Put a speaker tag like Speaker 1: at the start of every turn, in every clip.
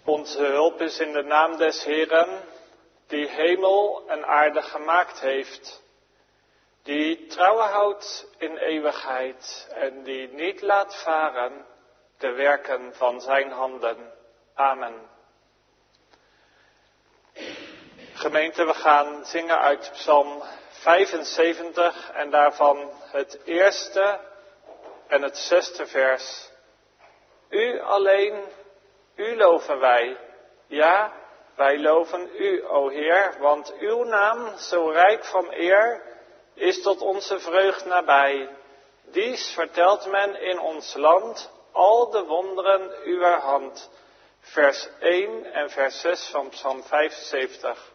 Speaker 1: Onze hulp is in de naam des Heeren, die hemel en aarde gemaakt heeft, die trouw houdt in eeuwigheid en die niet laat varen de werken van zijn handen. Amen. Gemeente, we gaan zingen uit Psalm 75 en daarvan het eerste en het zesde vers. U alleen, u loven wij. Ja, wij loven u, o Heer, want uw naam, zo rijk van eer, is tot onze vreugd nabij. Dies vertelt men in ons land, al de wonderen uwer hand. Vers 1 en vers 6 van Psalm 75.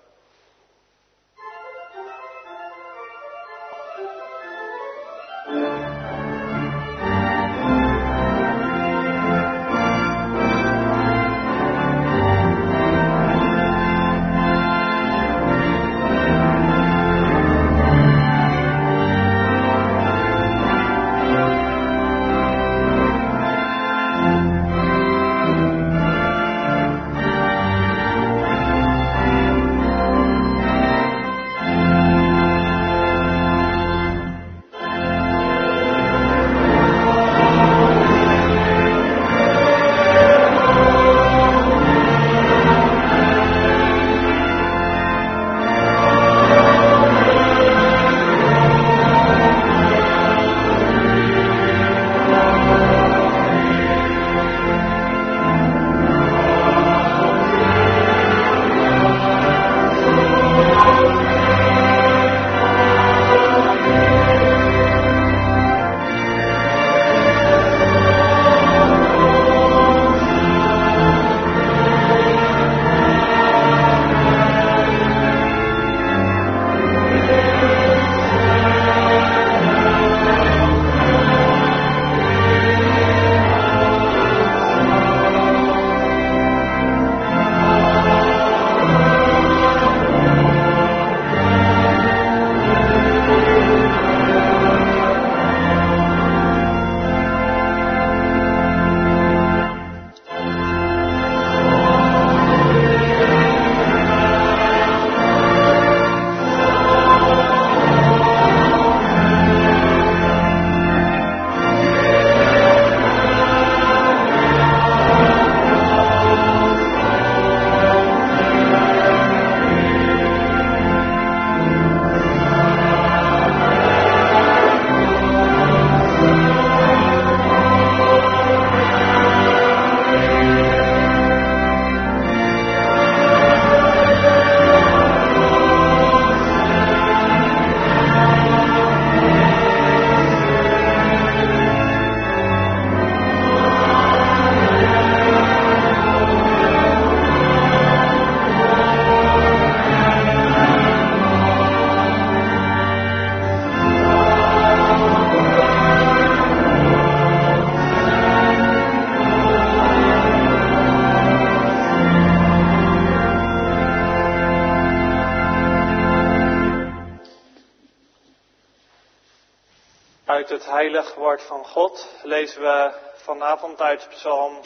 Speaker 1: Uit het heilig woord van God lezen we vanavond uit Psalm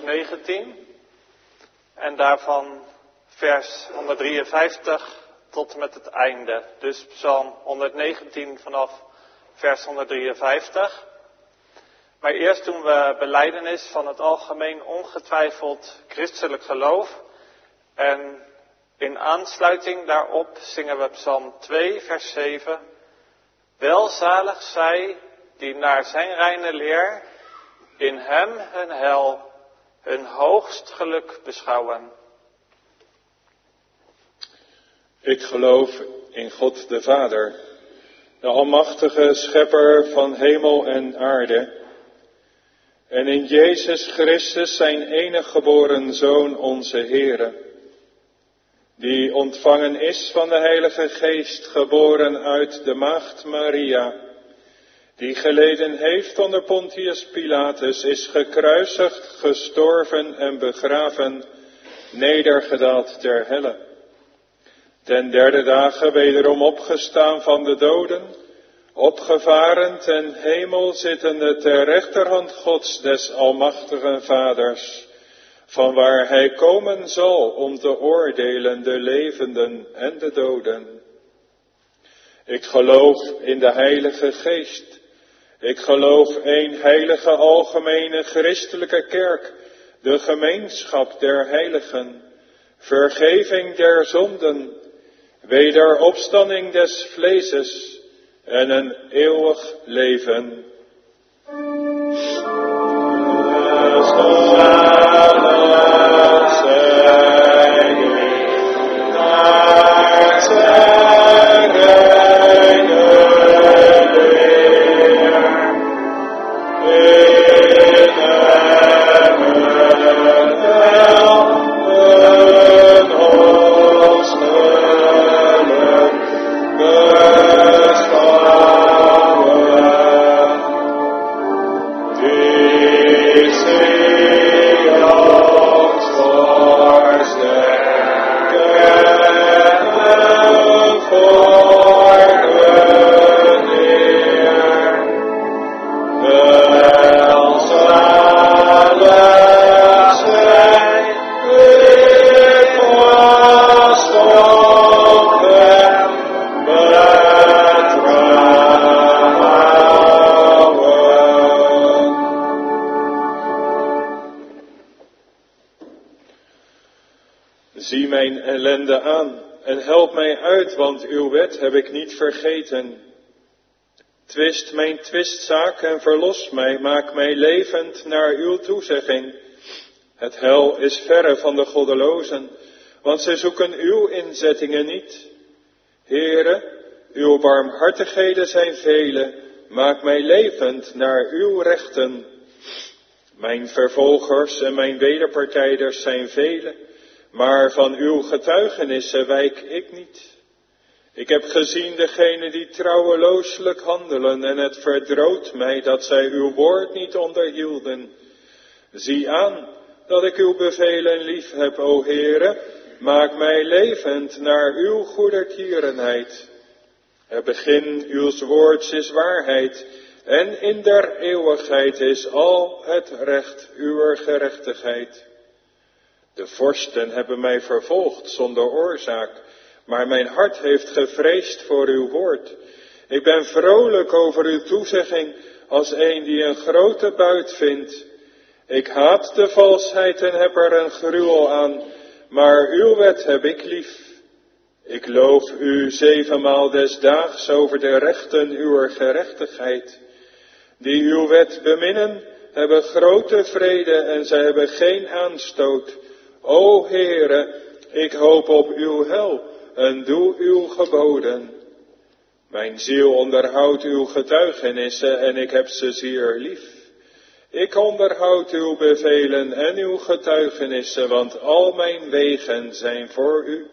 Speaker 1: 119 en daarvan vers 153 tot met het einde. Dus Psalm 119 vanaf vers 153. Maar eerst doen we belijdenis van het algemeen ongetwijfeld christelijk geloof en in aansluiting daarop zingen we Psalm 2 vers 7. Welzalig zij die naar zijn reine leer in hem hun heil, hun hoogst geluk beschouwen.
Speaker 2: Ik geloof in God de Vader, de almachtige schepper van hemel en aarde, en in Jezus Christus zijn enige geboren Zoon onze Heere, die ontvangen is van de Heilige Geest, geboren uit de maagd Maria, die geleden heeft onder Pontius Pilatus, is gekruisigd, gestorven en begraven, nedergedaald ter helle. Ten derde dagen wederom opgestaan van de doden, opgevaren ten hemel zittende ter rechterhand Gods des almachtigen Vaders, van waar hij komen zal om te oordelen de levenden en de doden. Ik geloof in de Heilige Geest. Ik geloof één heilige algemene christelijke kerk, de gemeenschap der heiligen, vergeving der zonden, wederopstanding des vleeses en een eeuwig leven. Zie mijn ellende aan en help mij uit, want uw wet heb ik niet vergeten. Twist mijn twistzaak en verlos mij, maak mij levend naar uw toezegging. Het hel is verre van de goddelozen, want zij zoeken uw inzettingen niet. Heere, uw barmhartigheden zijn vele, maak mij levend naar uw rechten. Mijn vervolgers en mijn wederpartijders zijn vele, maar van uw getuigenissen wijk ik niet. Ik heb gezien degenen die trouwelooselijk handelen en het verdroot mij dat zij uw woord niet onderhielden. Zie aan dat ik uw bevelen lief heb, o Heere, maak mij levend naar uw goedertierenheid. Het begin uws woords is waarheid en in der eeuwigheid is al het recht uwer gerechtigheid. De vorsten hebben mij vervolgd zonder oorzaak, maar mijn hart heeft gevreesd voor uw woord. Ik ben vrolijk over uw toezegging als een die een grote buit vindt. Ik haat de valsheid en heb er een gruwel aan, maar uw wet heb ik lief. Ik loof u 7 maal des daags over de rechten uwer gerechtigheid. Die uw wet beminnen, hebben grote vrede en zij hebben geen aanstoot. O Heere, ik hoop op uw heil en doe uw geboden. Mijn ziel onderhoudt uw getuigenissen en ik heb ze zeer lief. Ik onderhoud uw bevelen en uw getuigenissen, want al mijn wegen zijn voor u.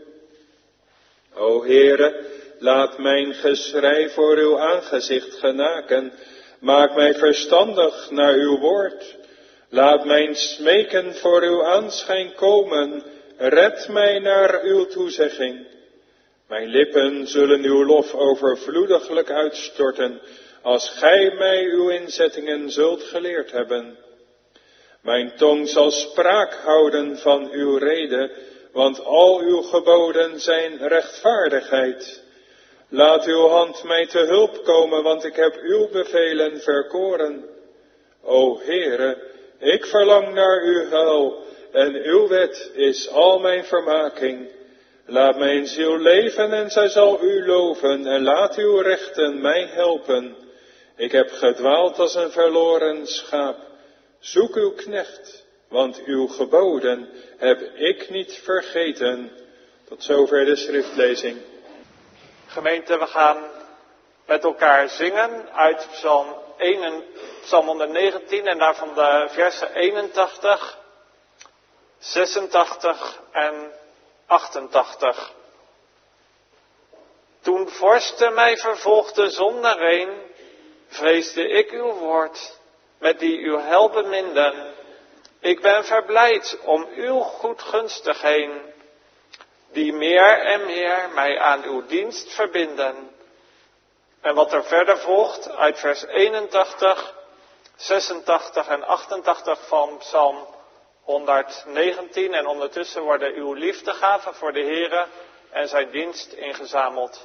Speaker 2: O Heere, laat mijn geschrei voor uw aangezicht genaken, maak mij verstandig naar uw woord. Laat mijn smeken voor uw aanschijn komen, red mij naar uw toezegging. Mijn lippen zullen uw lof overvloediglijk uitstorten, als gij mij uw inzettingen zult geleerd hebben. Mijn tong zal spraak houden van uw rede, want al uw geboden zijn rechtvaardigheid. Laat uw hand mij te hulp komen, want ik heb uw bevelen verkoren. O Heere, ik verlang naar uw heil en uw wet is al mijn vermaking. Laat mijn ziel leven en zij zal u loven en laat uw rechten mij helpen. Ik heb gedwaald als een verloren schaap. Zoek uw knecht, want uw geboden heb ik niet vergeten. Tot zover de schriftlezing.
Speaker 1: Gemeente, we gaan met elkaar zingen uit Psalm 119 en daarvan de versen 81, 86 en 88. Toen vorsten mij vervolgden zonder reen, vreesde ik uw woord, met die uw heil beminden. Ik ben verblijd om uw goedgunstigheden, die meer en meer mij aan uw dienst verbinden. En wat er verder volgt uit vers 81, 86 en 88 van Psalm 119 en ondertussen worden uw liefdegaven voor de Here en zijn dienst ingezameld.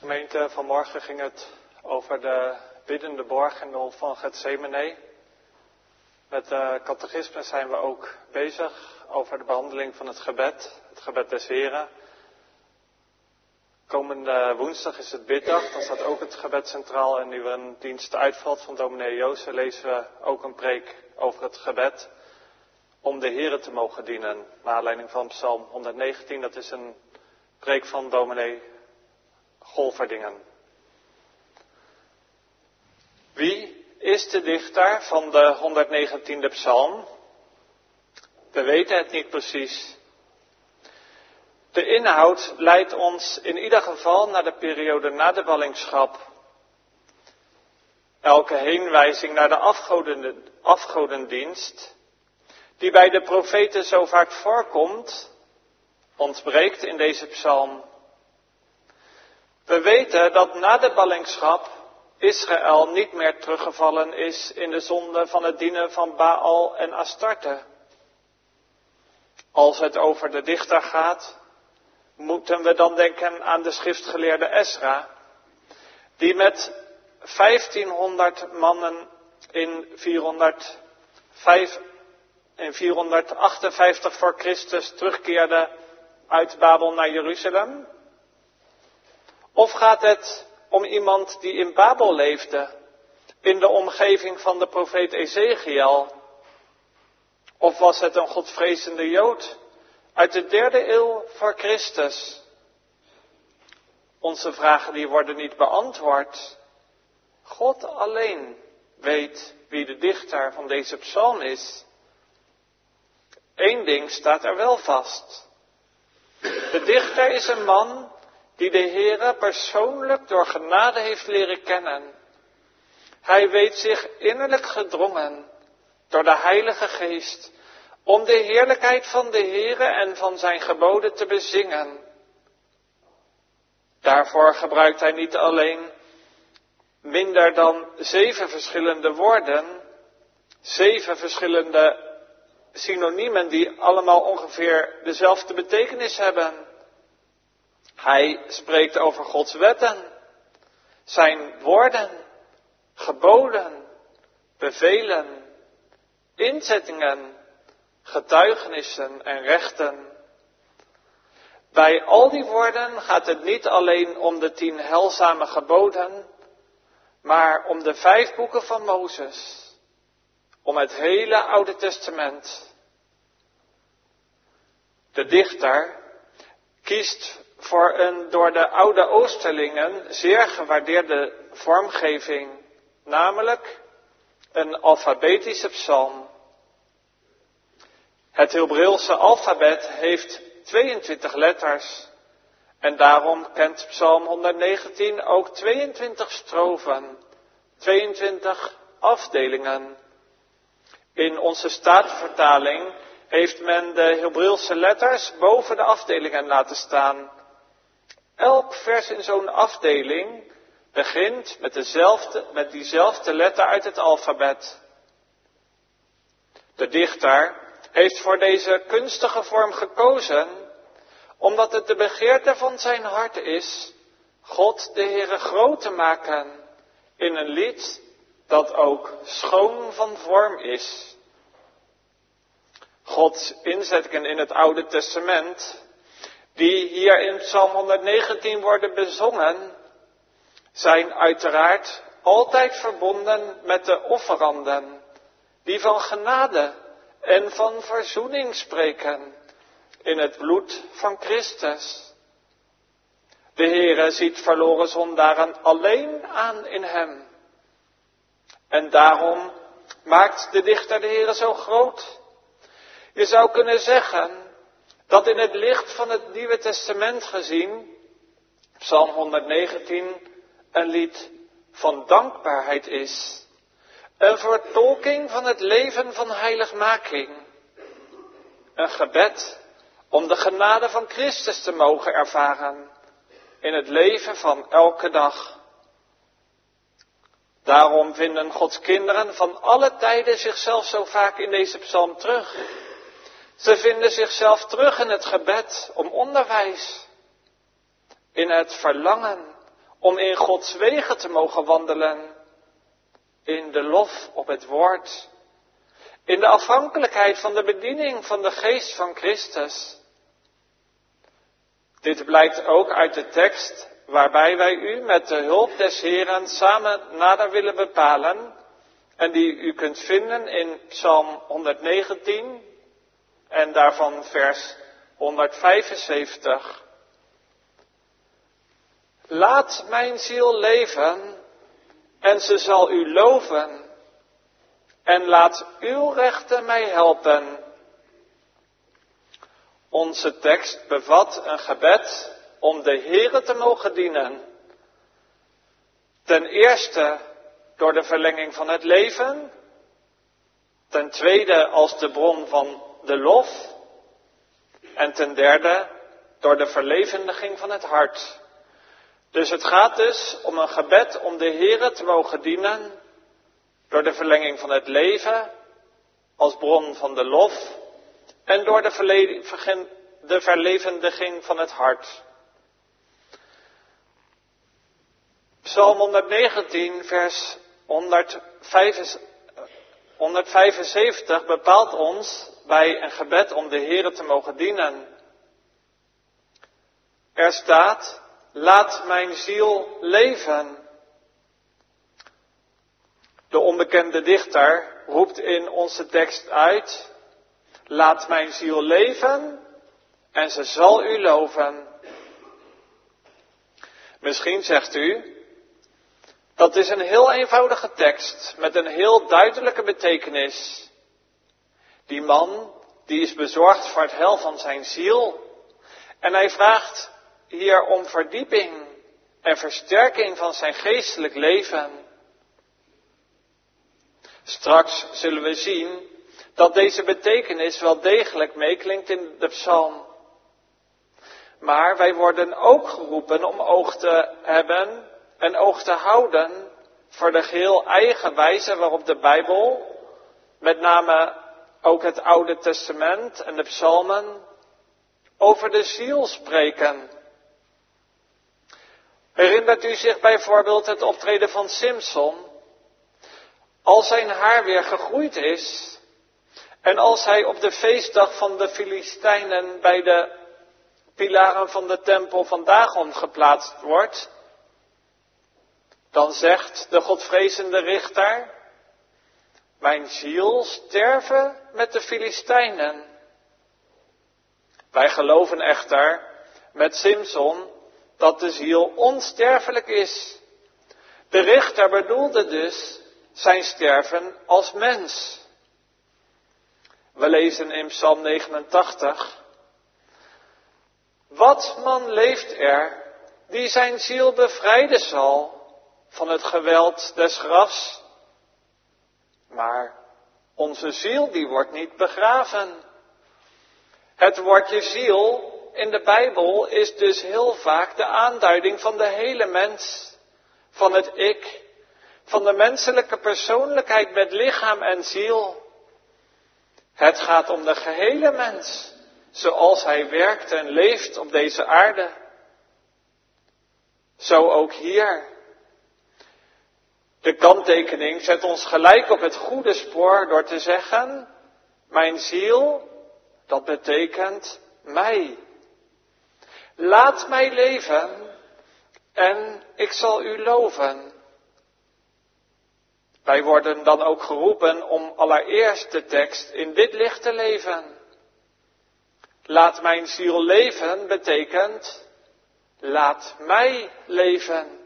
Speaker 1: Gemeente, vanmorgen ging het over de biddende borgengel van Getsemane. Met de catechisme zijn we ook bezig over de behandeling van het gebed des Heren. Komende woensdag is het biddag, dan staat ook het gebed centraal. En nu er een dienst uitvalt van dominee Joosten, lezen we ook een preek over het gebed om de Heren te mogen dienen. Naar aanleiding van Psalm 119, dat is een preek van dominee Golverdingen. Wie is de dichter van de 119e psalm? We weten het niet precies. De inhoud leidt ons in ieder geval naar de periode na de ballingschap. Elke heenwijzing naar de afgodendienst, die bij de profeten zo vaak voorkomt, ontbreekt in deze psalm. We weten dat na de ballingschap Israël niet meer teruggevallen is in de zonde van het dienen van Baal en Astarte. Als het over de dichter gaat, moeten we dan denken aan de schriftgeleerde Esra, die met 1500 mannen in 458 voor Christus terugkeerde uit Babel naar Jeruzalem? Of gaat het om iemand die in Babel leefde, in de omgeving van de profeet Ezekiel? Of was het een godvrezende Jood uit de 3e eeuw voor Christus? Onze vragen die worden niet beantwoord. God alleen weet wie de dichter van deze psalm is. Eén ding staat er wel vast. De dichter is een man die de Heere persoonlijk door genade heeft leren kennen. Hij weet zich innerlijk gedrongen door de Heilige Geest om de heerlijkheid van de Heere en van zijn geboden te bezingen. Daarvoor gebruikt hij niet alleen minder dan 7 verschillende woorden, 7 verschillende synoniemen die allemaal ongeveer dezelfde betekenis hebben. Hij spreekt over Gods wetten, zijn woorden, geboden, bevelen, inzettingen, getuigenissen en rechten. Bij al die woorden gaat het niet alleen om de 10 heilzame geboden, maar om de 5 boeken van Mozes, om het hele Oude Testament. De dichter kiest voor een door de oude Oosterlingen zeer gewaardeerde vormgeving, namelijk een alfabetische psalm. Het Hebreeuwse alfabet heeft 22 letters en daarom kent Psalm 119 ook 22 strofen, 22 afdelingen. In onze Statenvertaling heeft men de Hebreeuwse letters boven de afdelingen laten staan. Elk vers in zo'n afdeling begint met diezelfde letter uit het alfabet. De dichter heeft voor deze kunstige vorm gekozen, omdat het de begeerte van zijn hart is God de Heere groot te maken in een lied dat ook schoon van vorm is. Gods inzettingen in het Oude Testament, die hier in Psalm 119 worden bezongen, zijn uiteraard altijd verbonden met de offeranden, die van genade en van verzoening spreken in het bloed van Christus. De Heere ziet verloren zondaren alleen aan in hem. En daarom maakt de dichter de Heere zo groot. Je zou kunnen zeggen dat in het licht van het Nieuwe Testament gezien Psalm 119 een lied van dankbaarheid is. Een vertolking van het leven van heiligmaking. Een gebed om de genade van Christus te mogen ervaren in het leven van elke dag. Daarom vinden Gods kinderen van alle tijden zichzelf zo vaak in deze psalm terug. Ze vinden zichzelf terug in het gebed om onderwijs. In het verlangen om in Gods wegen te mogen wandelen, in de lof op het woord, in de afhankelijkheid van de bediening van de geest van Christus. Dit blijkt ook uit de tekst waarbij wij u met de hulp des Heren samen nader willen bepalen en die u kunt vinden in Psalm 119 en daarvan vers 175. Laat mijn ziel leven en ze zal u loven en laat uw rechten mij helpen. Onze tekst bevat een gebed om de Heere te mogen dienen. Ten eerste door de verlenging van het leven. Ten tweede als de bron van de lof. En ten derde door de verlevendiging van het hart. Dus het gaat dus om een gebed om de Heere te mogen dienen. Door de verlenging van het leven als bron van de lof. En door de verlevendiging van het hart. Psalm 119 vers 175 bepaalt ons bij een gebed om de Heere te mogen dienen. Er staat, laat mijn ziel leven. De onbekende dichter roept in onze tekst uit, laat mijn ziel leven en ze zal u loven. Misschien zegt u, dat is een heel eenvoudige tekst met een heel duidelijke betekenis. Die man, die is bezorgd voor het heil van zijn ziel. En hij vraagt hier om verdieping en versterking van zijn geestelijk leven. Straks zullen we zien dat deze betekenis wel degelijk meeklinkt in de psalm. Maar wij worden ook geroepen om oog te hebben en oog te houden voor de geheel eigen wijze waarop de Bijbel, met name ook het Oude Testament en de psalmen, over de ziel spreken. Herinnert u zich bijvoorbeeld het optreden van Simson? Als zijn haar weer gegroeid is en als hij op de feestdag van de Filistijnen bij de pilaren van de tempel van Dagon geplaatst wordt, dan zegt de godvrezende richter, mijn ziel sterven met de Filistijnen. Wij geloven echter met Simson dat de ziel onsterfelijk is. De richter bedoelde dus zijn sterven als mens. We lezen in Psalm 89. Wat man leeft er die zijn ziel bevrijden zal van het geweld des grafs? Maar onze ziel die wordt niet begraven. Het woordje ziel in de Bijbel is dus heel vaak de aanduiding van de hele mens. Van het ik. Van de menselijke persoonlijkheid met lichaam en ziel. Het gaat om de gehele mens. Zoals hij werkt en leeft op deze aarde. Zo ook hier. De kanttekening zet ons gelijk op het goede spoor door te zeggen, mijn ziel, dat betekent mij. Laat mij leven en ik zal u loven. Wij worden dan ook geroepen om allereerst de tekst in dit licht te leven. Laat mijn ziel leven betekent, laat mij leven.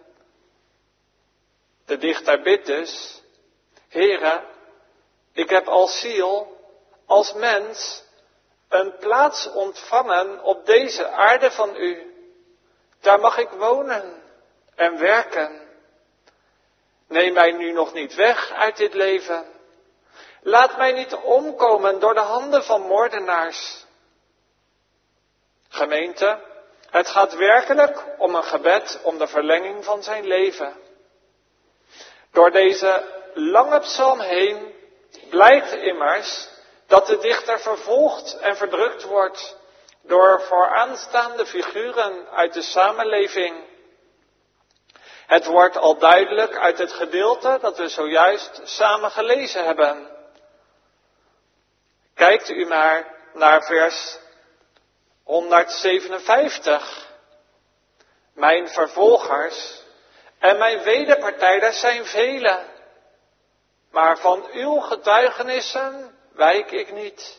Speaker 1: De dichter bidt dus, Heere, ik heb als ziel, als mens, een plaats ontvangen op deze aarde van u. Daar mag ik wonen en werken. Neem mij nu nog niet weg uit dit leven. Laat mij niet omkomen door de handen van moordenaars. Gemeente, het gaat werkelijk om een gebed om de verlenging van zijn leven. Door deze lange psalm heen blijkt immers dat de dichter vervolgd en verdrukt wordt door vooraanstaande figuren uit de samenleving. Het wordt al duidelijk uit het gedeelte dat we zojuist samen gelezen hebben. Kijkt u maar naar vers 157. Mijn vervolgers en mijn wederpartijders zijn vele, maar van uw getuigenissen wijk ik niet.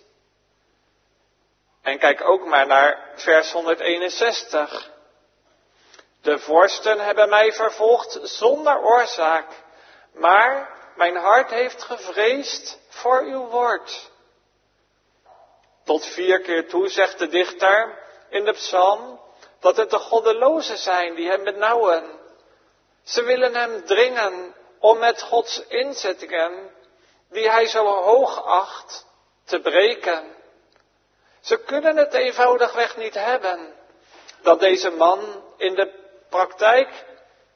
Speaker 1: En kijk ook maar naar vers 161. De vorsten hebben mij vervolgd zonder oorzaak, maar mijn hart heeft gevreesd voor uw woord. Tot 4 keer toe zegt de dichter in de psalm dat het de goddelozen zijn die hem benauwen. Ze willen hem dringen om met Gods inzettingen, die hij zo hoog acht, te breken. Ze kunnen het eenvoudigweg niet hebben dat deze man in de praktijk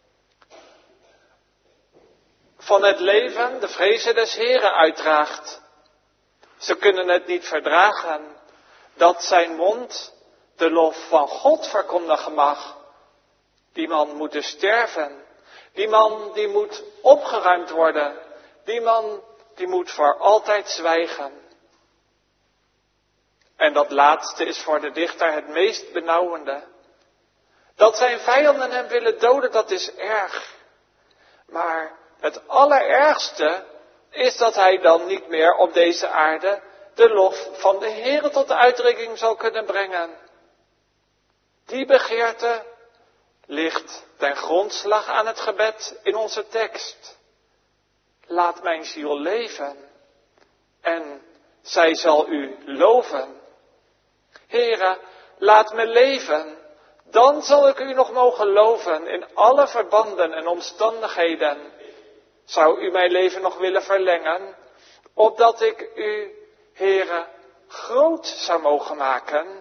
Speaker 1: van het leven de vreze des Heren uitdraagt. Ze kunnen het niet verdragen dat zijn mond de lof van God verkondigen mag. Die man moet dus sterven. Die man die moet opgeruimd worden. Die man die moet voor altijd zwijgen. En dat laatste is voor de dichter het meest benauwende. Dat zijn vijanden hem willen doden, dat is erg. Maar het allerergste is dat hij dan niet meer op deze aarde de lof van de Heere tot de uitdrukking zal kunnen brengen. Die begeerte ligt ten grondslag aan het gebed in onze tekst. Laat mijn ziel leven en zij zal u loven. Heere, laat me leven, dan zal ik u nog mogen loven in alle verbanden en omstandigheden. Zou u mijn leven nog willen verlengen, opdat ik u, Heere, groot zou mogen maken?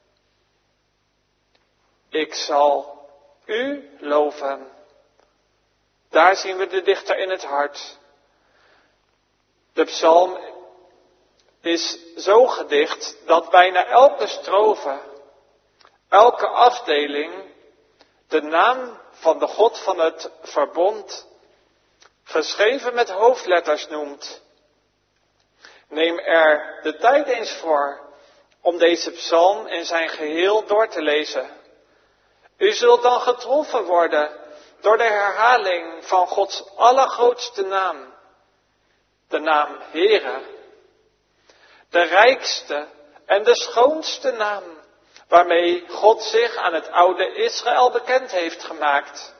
Speaker 1: Ik zal u loven. Daar zien we de dichter in het hart. De psalm is zo gedicht dat bijna elke strofe, elke afdeling, de naam van de God van het verbond, geschreven met hoofdletters noemt. Neem er de tijd eens voor om deze psalm in zijn geheel door te lezen. U zult dan getroffen worden door de herhaling van Gods allergrootste naam. De naam Heere. De rijkste en de schoonste naam waarmee God zich aan het oude Israël bekend heeft gemaakt.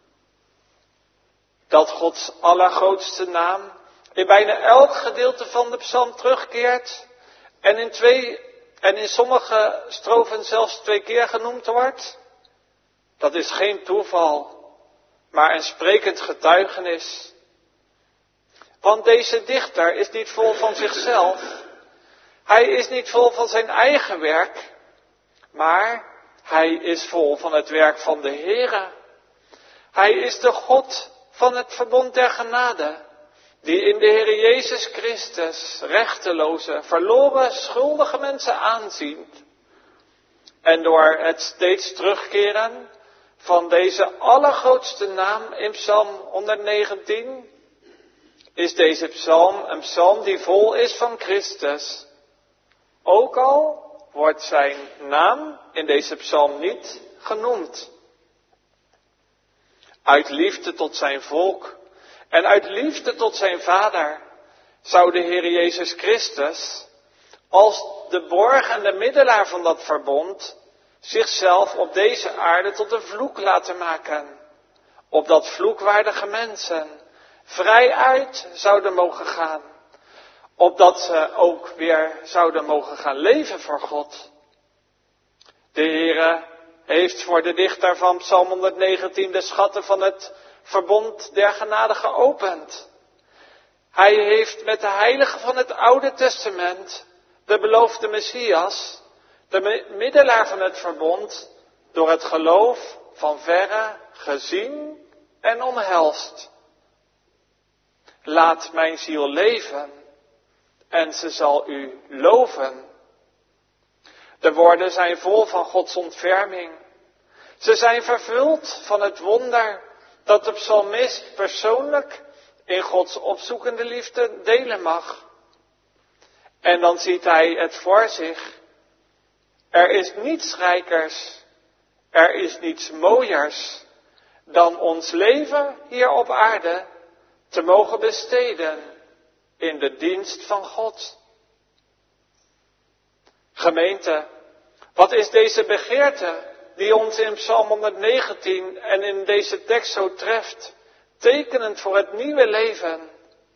Speaker 1: Dat Gods allergrootste naam in bijna elk gedeelte van de psalm terugkeert en in sommige strofen zelfs 2 keer genoemd wordt. Dat is geen toeval, maar een sprekend getuigenis. Want deze dichter is niet vol van zichzelf. Hij is niet vol van zijn eigen werk, maar hij is vol van het werk van de Heere. Hij is de God van het verbond der genade, die in de Heere Jezus Christus rechteloze, verloren, schuldige mensen aanziet. En door het steeds terugkeren van deze allergrootste naam in Psalm 119, is deze psalm een psalm die vol is van Christus. Ook al wordt zijn naam in deze psalm niet genoemd. Uit liefde tot zijn volk en uit liefde tot zijn Vader zou de Heer Jezus Christus, als de borg en de middelaar van dat verbond, zichzelf op deze aarde tot een vloek laten maken. Opdat vloekwaardige mensen vrij uit zouden mogen gaan. Opdat ze ook weer zouden mogen gaan leven voor God. De Heere heeft voor de dichter van Psalm 119 de schatten van het verbond der genade geopend. Hij heeft met de heiligen van het Oude Testament de beloofde Messias, de middelaar van het verbond, door het geloof van verre gezien en omhelst. Laat mijn ziel leven en ze zal u loven. De woorden zijn vol van Gods ontferming. Ze zijn vervuld van het wonder dat de psalmist persoonlijk in Gods opzoekende liefde delen mag. En dan ziet hij het voor zich. Er is niets rijkers, er is niets mooiers dan ons leven hier op aarde te mogen besteden in de dienst van God. Gemeente, wat is deze begeerte die ons in Psalm 119 en in deze tekst zo treft, tekenend voor het nieuwe leven?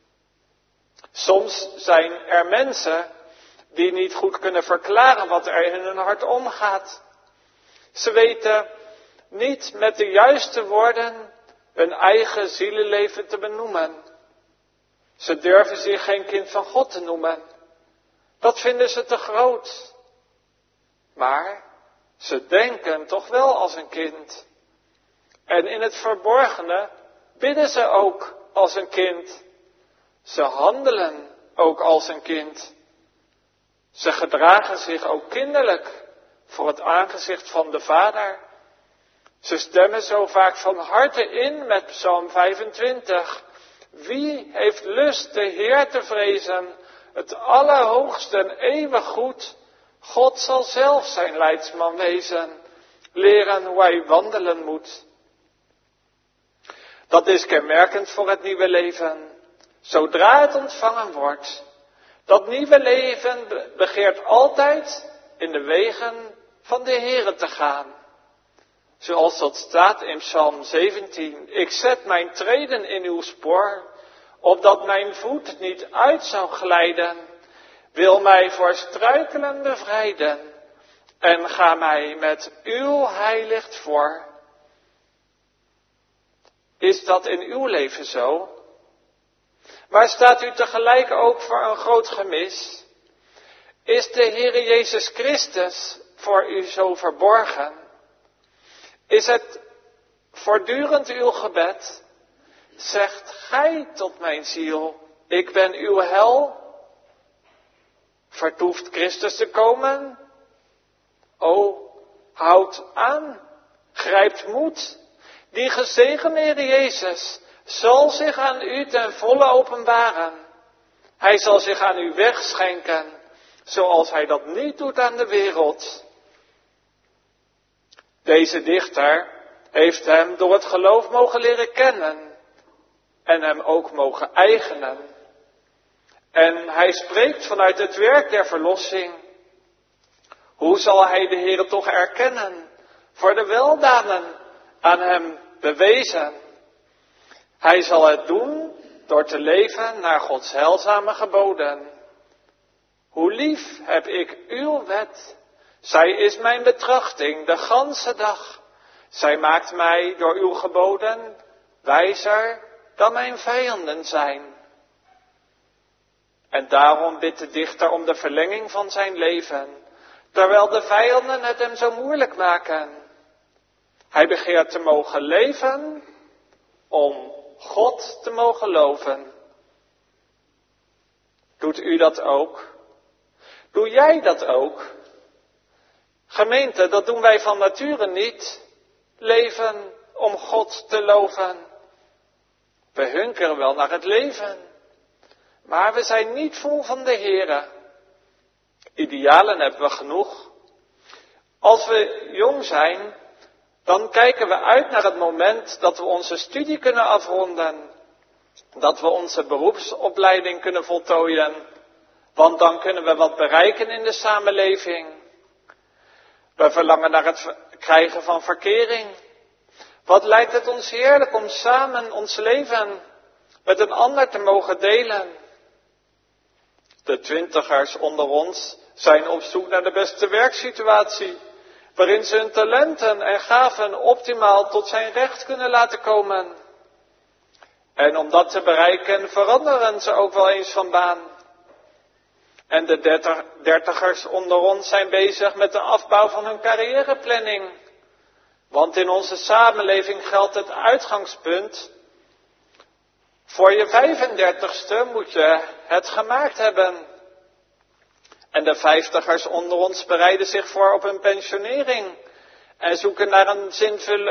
Speaker 1: Soms zijn er mensen die niet goed kunnen verklaren wat er in hun hart omgaat. Ze weten niet met de juiste woorden hun eigen zielenleven te benoemen. Ze durven zich geen kind van God te noemen. Dat vinden ze te groot. Maar ze denken toch wel als een kind. En in het verborgene bidden ze ook als een kind. Ze handelen ook als een kind. Ze gedragen zich ook kinderlijk voor het aangezicht van de Vader. Ze stemmen zo vaak van harte in met Psalm 25. Wie heeft lust de Heer te vrezen, het Allerhoogste en eeuwig goed? God zal zelf zijn leidsman wezen, leren hoe hij wandelen moet. Dat is kenmerkend voor het nieuwe leven. Zodra het ontvangen wordt, dat nieuwe leven begeert altijd in de wegen van de Heere te gaan. Zoals dat staat in Psalm 17. Ik zet mijn treden in uw spoor, opdat mijn voet niet uit zou glijden. Wil mij voor struikelen bevrijden en ga mij met uw heilicht voor. Is dat in uw leven zo? Maar staat u tegelijk ook voor een groot gemis? Is de Heere Jezus Christus voor u zo verborgen? Is het voortdurend uw gebed? Zegt gij tot mijn ziel, ik ben uw hel? Vertoeft Christus te komen? O, houd aan, grijpt moed. Die gezegende Heer Jezus zal zich aan u ten volle openbaren. Hij zal zich aan u wegschenken, zoals hij dat niet doet aan de wereld. Deze dichter heeft hem door het geloof mogen leren kennen en hem ook mogen eigenen. En hij spreekt vanuit het werk der verlossing. Hoe zal hij de Heere toch erkennen voor de weldaden aan hem bewezen? Hij zal het doen door te leven naar Gods heilzame geboden. Hoe lief heb ik uw wet. Zij is mijn betrachting de ganse dag. Zij maakt mij door uw geboden wijzer dan mijn vijanden zijn. En daarom bidt de dichter om de verlenging van zijn leven, terwijl de vijanden het hem zo moeilijk maken. Hij begeert te mogen leven om God te mogen loven. Doet u dat ook? Doe jij dat ook? Gemeente, dat doen wij van nature niet. Leven om God te loven. We hunkeren wel naar het leven. Maar we zijn niet vol van de Heere. Idealen hebben we genoeg. Als we jong zijn, dan kijken we uit naar het moment dat we onze studie kunnen afronden. Dat we onze beroepsopleiding kunnen voltooien. Want dan kunnen we wat bereiken in de samenleving. We verlangen naar het krijgen van verkering. Wat lijkt het ons heerlijk om samen ons leven met een ander te mogen delen. De 20ers onder ons zijn op zoek naar de beste werksituatie, waarin ze hun talenten en gaven optimaal tot zijn recht kunnen laten komen. En om dat te bereiken veranderen ze ook wel eens van baan. En de 30ers onder ons zijn bezig met de afbouw van hun carrièreplanning. Want in onze samenleving geldt het uitgangspunt: voor je 35ste moet je het gemaakt hebben. En de 50ers onder ons bereiden zich voor op hun pensionering en zoeken naar een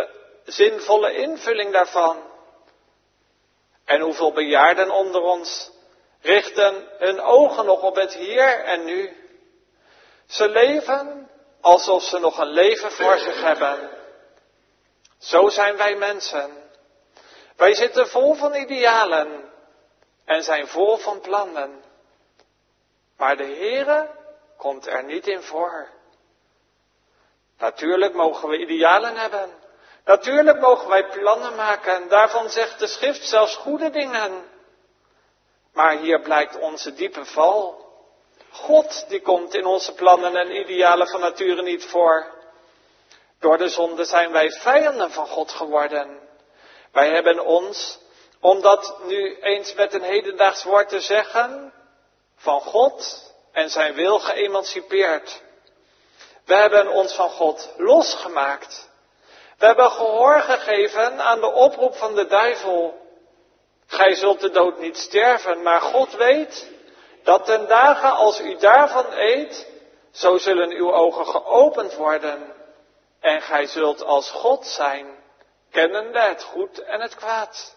Speaker 1: zinvolle invulling daarvan? En hoeveel bejaarden onder ons richten hun ogen nog op het hier en nu? Ze leven alsof ze nog een leven voor zich hebben. Zo zijn wij mensen. Wij zitten vol van idealen en zijn vol van plannen. Maar de Heere komt er niet in voor. Natuurlijk mogen we idealen hebben. Natuurlijk mogen wij plannen maken. Daarvan zegt de schrift zelfs goede dingen. Maar hier blijkt onze diepe val. God die komt in onze plannen en idealen van nature niet voor. Door de zonde zijn wij vijanden van God geworden. Wij hebben ons, om dat nu eens met een hedendaags woord te zeggen, van God en zijn wil geëmancipeerd. We hebben ons van God losgemaakt. We hebben gehoor gegeven aan de oproep van de duivel. Gij zult de dood niet sterven, maar God weet dat ten dagen als u daarvan eet, zo zullen uw ogen geopend worden. En gij zult als God zijn, kennende het goed en het kwaad.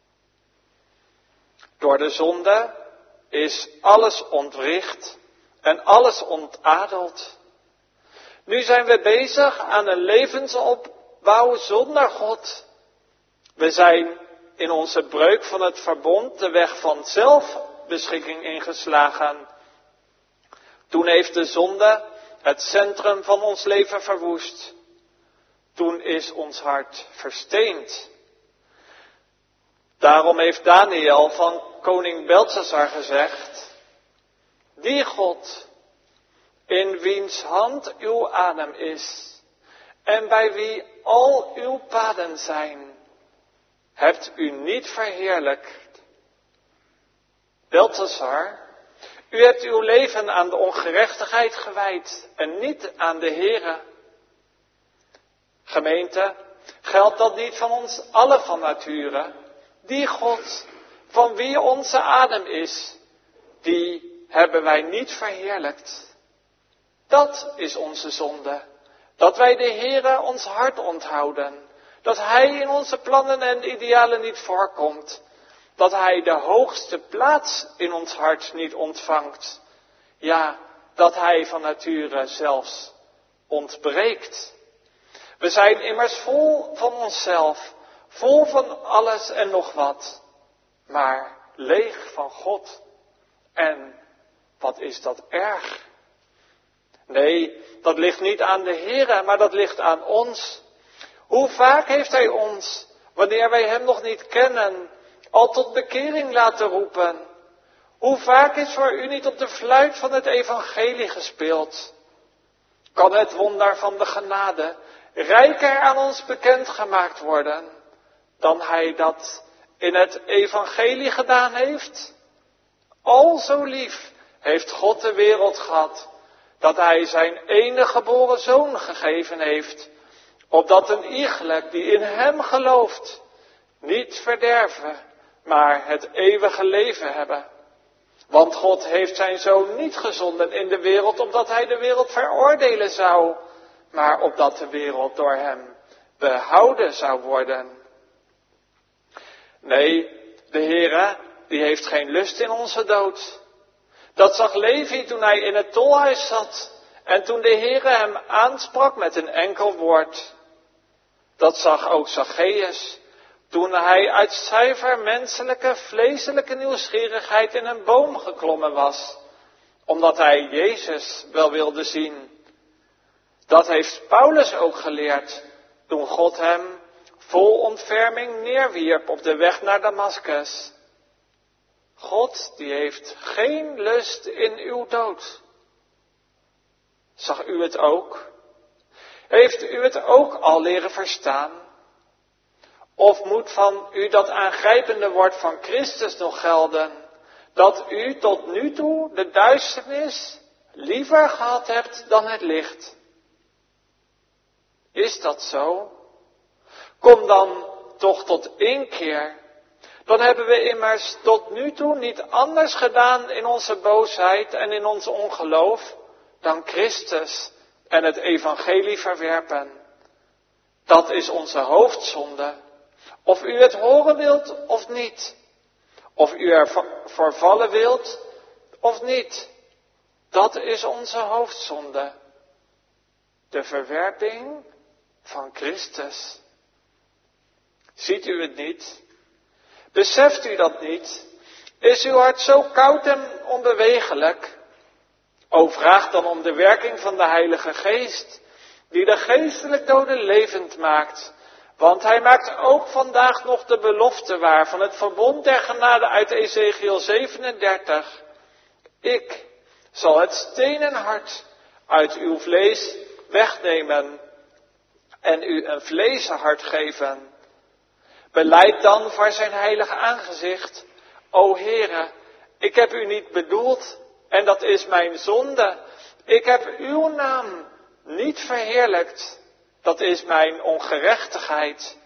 Speaker 1: Door de zonde is alles ontwricht en alles ontadeld. Nu zijn we bezig aan een levensopbouw zonder God. We zijn in onze breuk van het verbond de weg van zelfbeschikking ingeslagen. Toen heeft de zonde het centrum van ons leven verwoest. Toen is ons hart versteend. Daarom heeft Daniel van koning Belshazzar gezegd: die God, in wiens hand uw adem is, en bij wie al uw paden zijn, hebt u niet verheerlijkt. Belshazzar, u hebt uw leven aan de ongerechtigheid gewijd en niet aan de Heere. Gemeente, geldt dat niet van ons allen van nature? Die God, van wie onze adem is, die hebben wij niet verheerlijkt. Dat is onze zonde. Dat wij de Heere ons hart onthouden. Dat Hij in onze plannen en idealen niet voorkomt. Dat Hij de hoogste plaats in ons hart niet ontvangt. Ja, dat Hij van nature zelfs ontbreekt. We zijn immers vol van onszelf, vol van alles en nog wat, maar leeg van God. En wat is dat erg? Nee, dat ligt niet aan de Heere, maar dat ligt aan ons. Hoe vaak heeft Hij ons, wanneer wij Hem nog niet kennen, al tot bekering laten roepen? Hoe vaak is voor u niet op de fluit van het evangelie gespeeld? Kan het wonder van de genade rijker aan ons bekendgemaakt worden dan Hij dat in het evangelie gedaan heeft? Al zo lief heeft God de wereld gehad, dat Hij zijn enige geboren zoon gegeven heeft, opdat een iegelijk die in Hem gelooft, niet verderven, maar het eeuwige leven hebben. Want God heeft zijn zoon niet gezonden in de wereld, opdat Hij de wereld veroordelen zou, maar opdat de wereld door Hem behouden zou worden. Nee, de Heere, die heeft geen lust in onze dood. Dat zag Levi toen hij in het tolhuis zat en toen de Heere hem aansprak met een enkel woord. Dat zag ook Zacchaeus toen hij uit zuiver menselijke, vleeselijke nieuwsgierigheid in een boom geklommen was, omdat hij Jezus wel wilde zien. Dat heeft Paulus ook geleerd toen God hem vol ontferming neerwierp op de weg naar Damaskus. God die heeft geen lust in uw dood. Zag u het ook? Heeft u het ook al leren verstaan? Of moet van u dat aangrijpende woord van Christus nog gelden, dat u tot nu toe de duisternis liever gehad hebt dan het licht? Is dat zo? Kom dan toch tot inkeer. Dan hebben we immers tot nu toe niet anders gedaan in onze boosheid en in ons ongeloof dan Christus en het evangelie verwerpen. Dat is onze hoofdzonde. Of u het horen wilt of niet. Of u er voor vallen wilt of niet. Dat is onze hoofdzonde. De verwerping van Christus. Ziet u het niet? Beseft u dat niet? Is uw hart zo koud en onbewegelijk? O, vraag dan om de werking van de Heilige Geest, die de geestelijk doden levend maakt. Want hij maakt ook vandaag nog de belofte waar van het verbond der genade uit Ezechiel 37. Ik zal het stenen hart uit uw vlees wegnemen en u een vleesen hart geven. Belijd dan voor zijn heilige aangezicht. O Heere, ik heb u niet bedoeld en dat is mijn zonde. Ik heb uw naam niet verheerlijkt. Dat is mijn ongerechtigheid.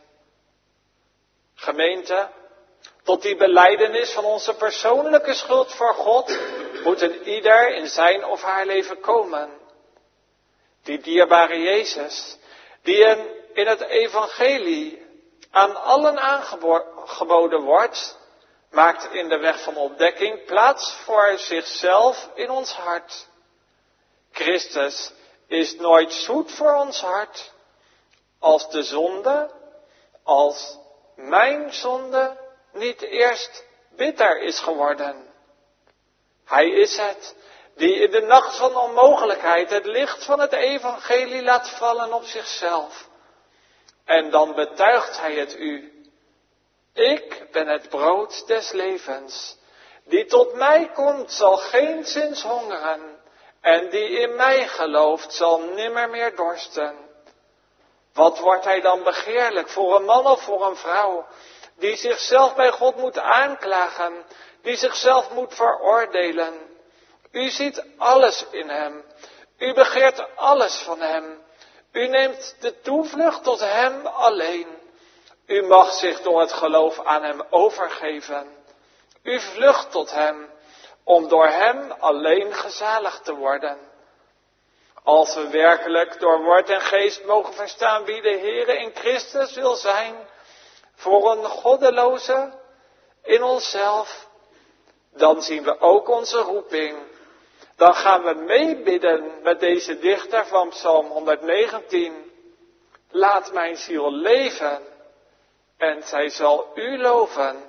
Speaker 1: Gemeente, tot die belijdenis van onze persoonlijke schuld voor God moet een ieder in zijn of haar leven komen. Die dierbare Jezus, die in het evangelie aan allen aangeboden wordt, maakt in de weg van ontdekking plaats voor zichzelf in ons hart. Christus is nooit zoet voor ons hart als de zonde, als mijn zonde niet eerst bitter is geworden. Hij is het die in de nacht van onmogelijkheid het licht van het evangelie laat vallen op zichzelf. En dan betuigt hij het u. Ik ben het brood des levens. Die tot mij komt zal geenszins hongeren. En die in mij gelooft zal nimmer meer dorsten. Wat wordt hij dan begeerlijk voor een man of voor een vrouw, die zichzelf bij God moet aanklagen, die zichzelf moet veroordelen. U ziet alles in hem. U begeert alles van hem. U neemt de toevlucht tot hem alleen. U mag zich door het geloof aan hem overgeven. U vlucht tot hem, om door hem alleen gezaligd te worden. Als we werkelijk door woord en geest mogen verstaan wie de Heere in Christus wil zijn, voor een goddeloze in onszelf, dan zien we ook onze roeping. Dan gaan we meebidden met deze dichter van Psalm 119. Laat mijn ziel leven en zij zal u loven.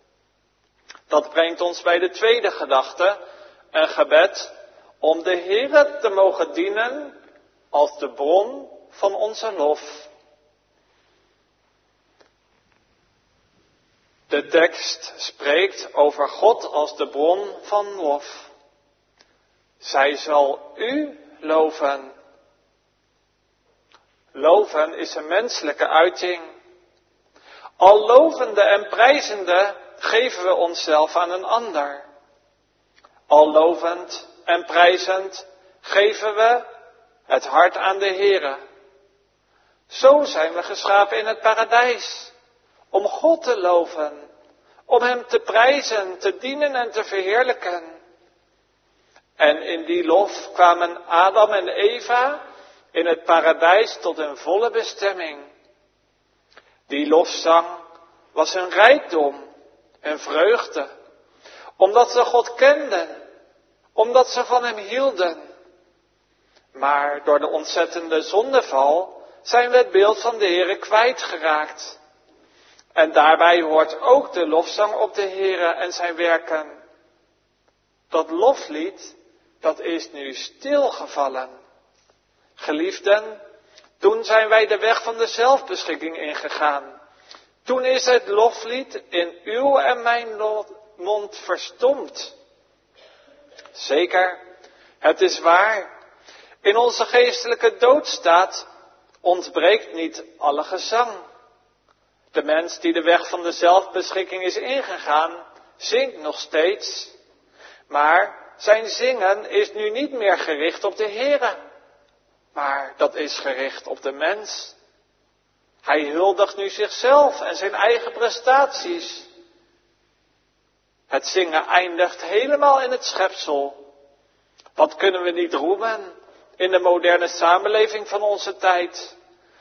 Speaker 1: Dat brengt ons bij de tweede gedachte, een gebed om de Heere te mogen dienen als de bron van onze lof. De tekst spreekt over God als de bron van lof. Zij zal u loven. Loven is een menselijke uiting. Al lovende en prijzende geven we onszelf aan een ander. Al lovend en prijzend geven we het hart aan de Heere. Zo zijn we geschapen in het paradijs. Om God te loven. Om hem te prijzen, te dienen en te verheerlijken. En in die lof kwamen Adam en Eva in het paradijs tot een volle bestemming. Die lofzang was een rijkdom, een vreugde. Omdat ze God kenden. Omdat ze van hem hielden. Maar door de ontzettende zondeval zijn we het beeld van de Heere kwijtgeraakt. En daarbij hoort ook de lofzang op de Heere en zijn werken. Dat loflied, dat is nu stilgevallen. Geliefden, toen zijn wij de weg van de zelfbeschikking ingegaan. Toen is het loflied in uw en mijn mond verstomd. Zeker, het is waar. In onze geestelijke doodstaat ontbreekt niet alle gezang. De mens die de weg van de zelfbeschikking is ingegaan, zingt nog steeds. Maar zijn zingen is nu niet meer gericht op de Heere. Maar dat is gericht op de mens. Hij huldigt nu zichzelf en zijn eigen prestaties. Het zingen eindigt helemaal in het schepsel. Wat kunnen we niet roemen in de moderne samenleving van onze tijd?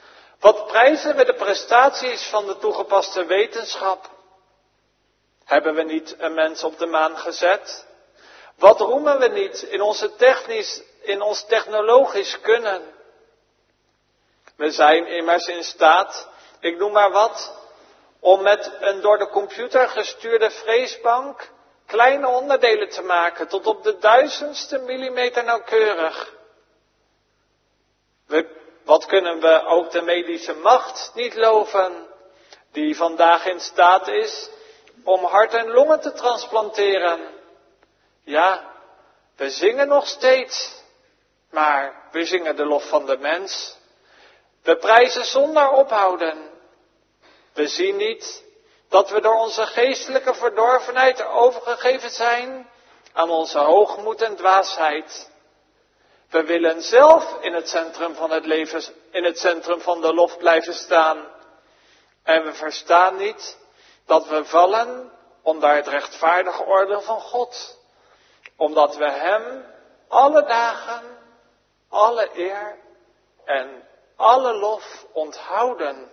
Speaker 1: Wat prijzen we de prestaties van de toegepaste wetenschap? Hebben we niet een mens op de maan gezet? Wat roemen we niet in ons technologisch kunnen? We zijn immers in staat, ik noem maar wat, om met een door de computer gestuurde freesbank kleine onderdelen te maken, tot op de 1000ste millimeter nauwkeurig. Wat kunnen we ook de medische macht niet loven, die vandaag in staat is om hart en longen te transplanteren. Ja, we zingen nog steeds, maar we zingen de lof van de mens. We prijzen zonder ophouden. We zien niet dat we door onze geestelijke verdorvenheid overgegeven zijn aan onze hoogmoed en dwaasheid. We willen zelf in het centrum van het leven, in het centrum van de lof blijven staan. En we verstaan niet dat we vallen onder het rechtvaardige oordeel van God. Omdat we Hem alle dagen, alle eer en alle lof onthouden.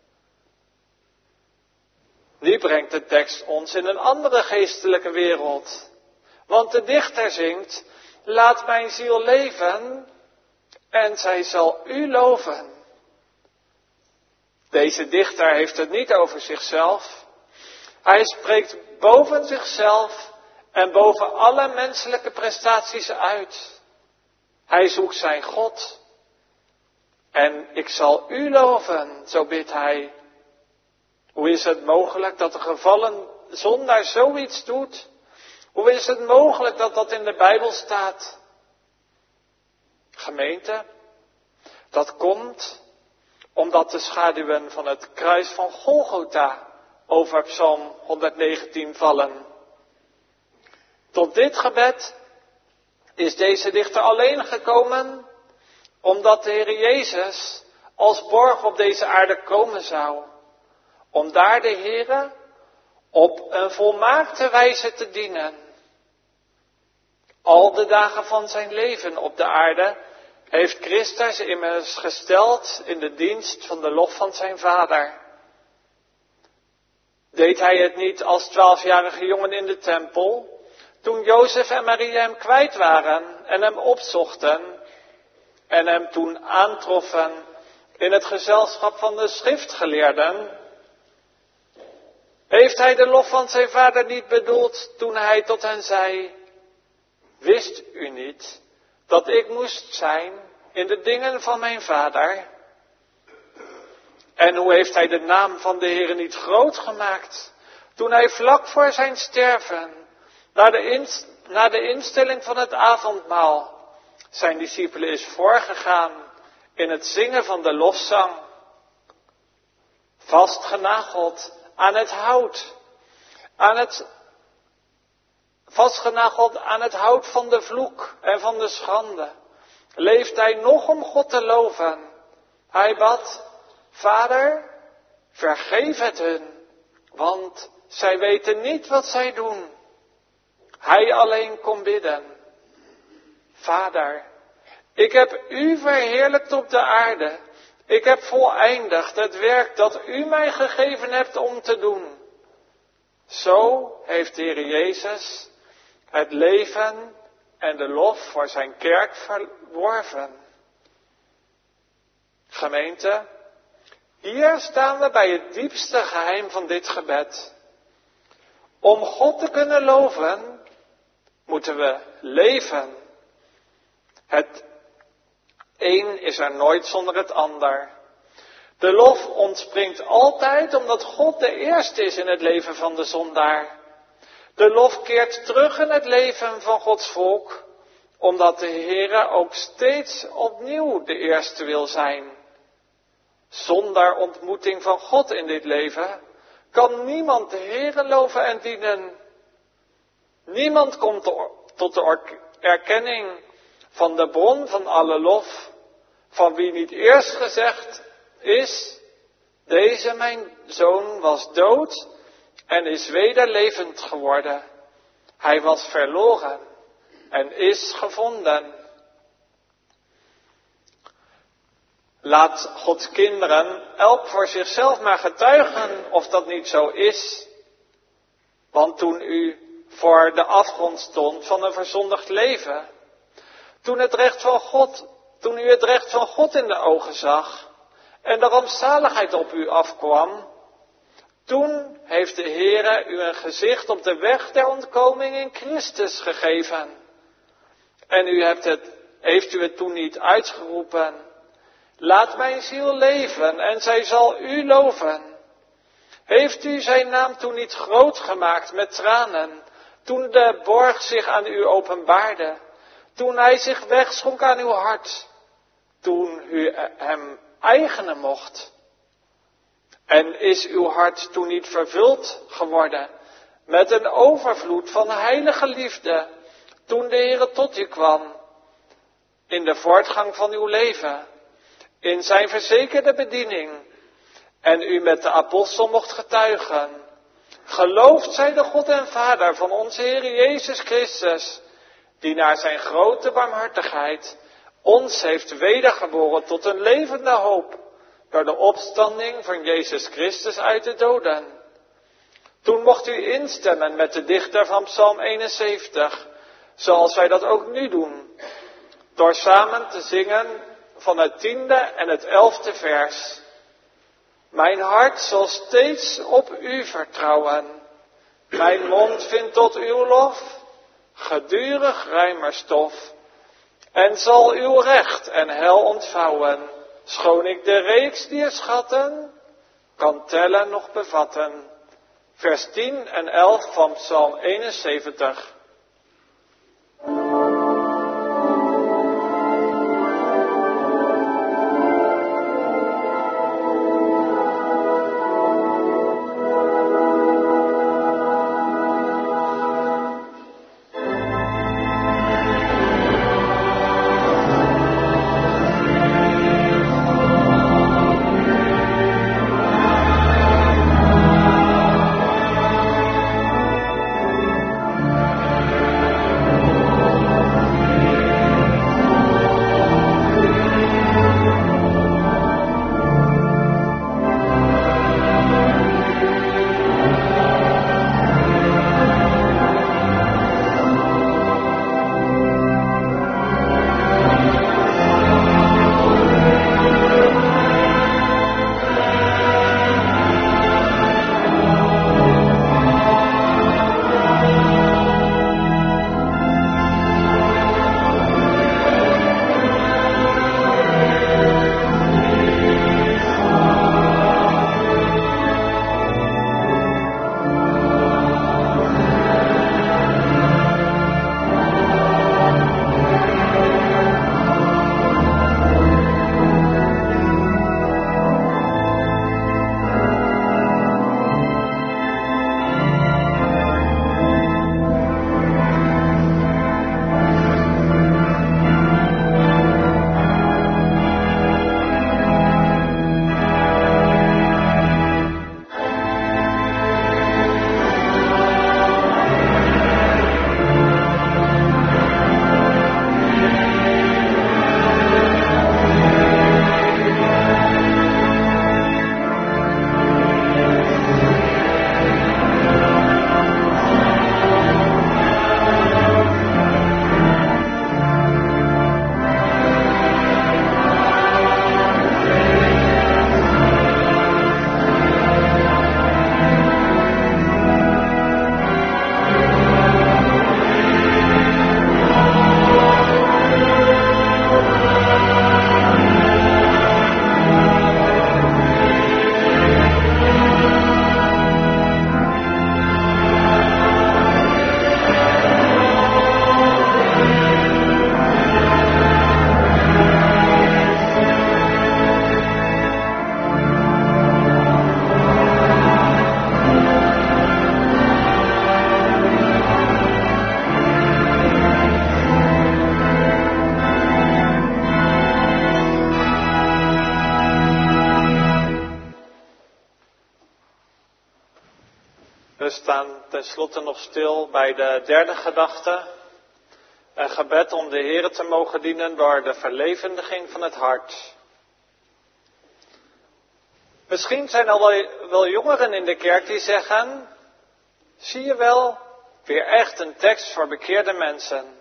Speaker 1: Nu brengt de tekst ons in een andere geestelijke wereld. Want de dichter zingt, laat mijn ziel leven en zij zal u loven. Deze dichter heeft het niet over zichzelf. Hij spreekt boven zichzelf en boven alle menselijke prestaties uit. Hij zoekt zijn God. En ik zal u loven, zo bidt hij. Hoe is het mogelijk dat een gevallen zondaar zoiets doet? Hoe is het mogelijk dat dat in de Bijbel staat? Gemeente, dat komt omdat de schaduwen van het kruis van Golgotha over Psalm 119 vallen. Tot dit gebed is deze dichter alleen gekomen omdat de Heer Jezus als borg op deze aarde komen zou. Om daar de Heere op een volmaakte wijze te dienen. Al de dagen van zijn leven op de aarde heeft Christus immers gesteld in de dienst van de lof van zijn Vader. Deed hij het niet als 12-jarige jongen in de tempel, toen Jozef en Maria hem kwijt waren en hem opzochten en hem toen aantroffen in het gezelschap van de schriftgeleerden? Heeft hij de lof van zijn Vader niet bedoeld toen hij tot hen zei, wist u niet dat ik moest zijn in de dingen van mijn Vader? En hoe heeft hij de naam van de Heer niet groot gemaakt, toen hij vlak voor zijn sterven, na de instelling van het avondmaal, zijn discipelen is voorgegaan in het zingen van de lofzang. Vastgenageld aan het hout van de vloek en van de schande, leeft hij nog om God te loven. Hij bad, Vader, vergeef het hun, want zij weten niet wat zij doen. Hij alleen kon bidden, Vader, ik heb u verheerlijkt op de aarde. Ik heb voleindigd het werk dat u mij gegeven hebt om te doen. Zo heeft de Heer Jezus het leven en de lof voor zijn kerk verworven. Gemeente, hier staan we bij het diepste geheim van dit gebed. Om God te kunnen loven, moeten we leven. Het een is er nooit zonder het ander. De lof ontspringt altijd omdat God de eerste is in het leven van de zondaar. De lof keert terug in het leven van Gods volk, omdat de Heere ook steeds opnieuw de eerste wil zijn. Zonder ontmoeting van God in dit leven kan niemand de Heere loven en dienen. Niemand komt tot de erkenning van de bron van alle lof, van wie niet eerst gezegd is, deze mijn zoon was dood en is weder levend geworden. Hij was verloren en is gevonden. Laat Gods kinderen elk voor zichzelf maar getuigen of dat niet zo is. Want toen u voor de afgrond stond van een verzondigd leven, toen u het recht van God in de ogen zag en de rampzaligheid op u afkwam, toen heeft de Heere u een gezicht op de weg der ontkoming in Christus gegeven. En heeft u het toen niet uitgeroepen: laat mijn ziel leven en zij zal u loven. Heeft u zijn naam toen niet groot gemaakt met tranen, toen de borg zich aan u openbaarde, toen hij zich wegschonk aan uw hart, toen u hem eigenen mocht? En is uw hart toen niet vervuld geworden met een overvloed van heilige liefde, toen de Heere tot u kwam, in de voortgang van uw leven, in zijn verzekerde bediening, en u met de apostel mocht getuigen: geloofd zij de God en Vader van onze Heer Jezus Christus, die naar zijn grote barmhartigheid ons heeft wedergeboren tot een levende hoop, door de opstanding van Jezus Christus uit de doden. Toen mocht u instemmen met de dichter van Psalm 71, zoals wij dat ook nu doen, door samen te zingen van het 10e en het 11e vers. Mijn hart zal steeds op u vertrouwen. Mijn mond vindt tot uw lof gedurig ruimerstof. En zal uw recht en heil ontvouwen, schoon ik de reeks dier schatten kan tellen nog bevatten. Vers 10 en 11 van Psalm 71. We staan tenslotte nog stil bij de derde gedachte. Een gebed om de Heere te mogen dienen door de verlevendiging van het hart. Misschien zijn er wel jongeren in de kerk die zeggen, zie je wel, weer echt een tekst voor bekeerde mensen.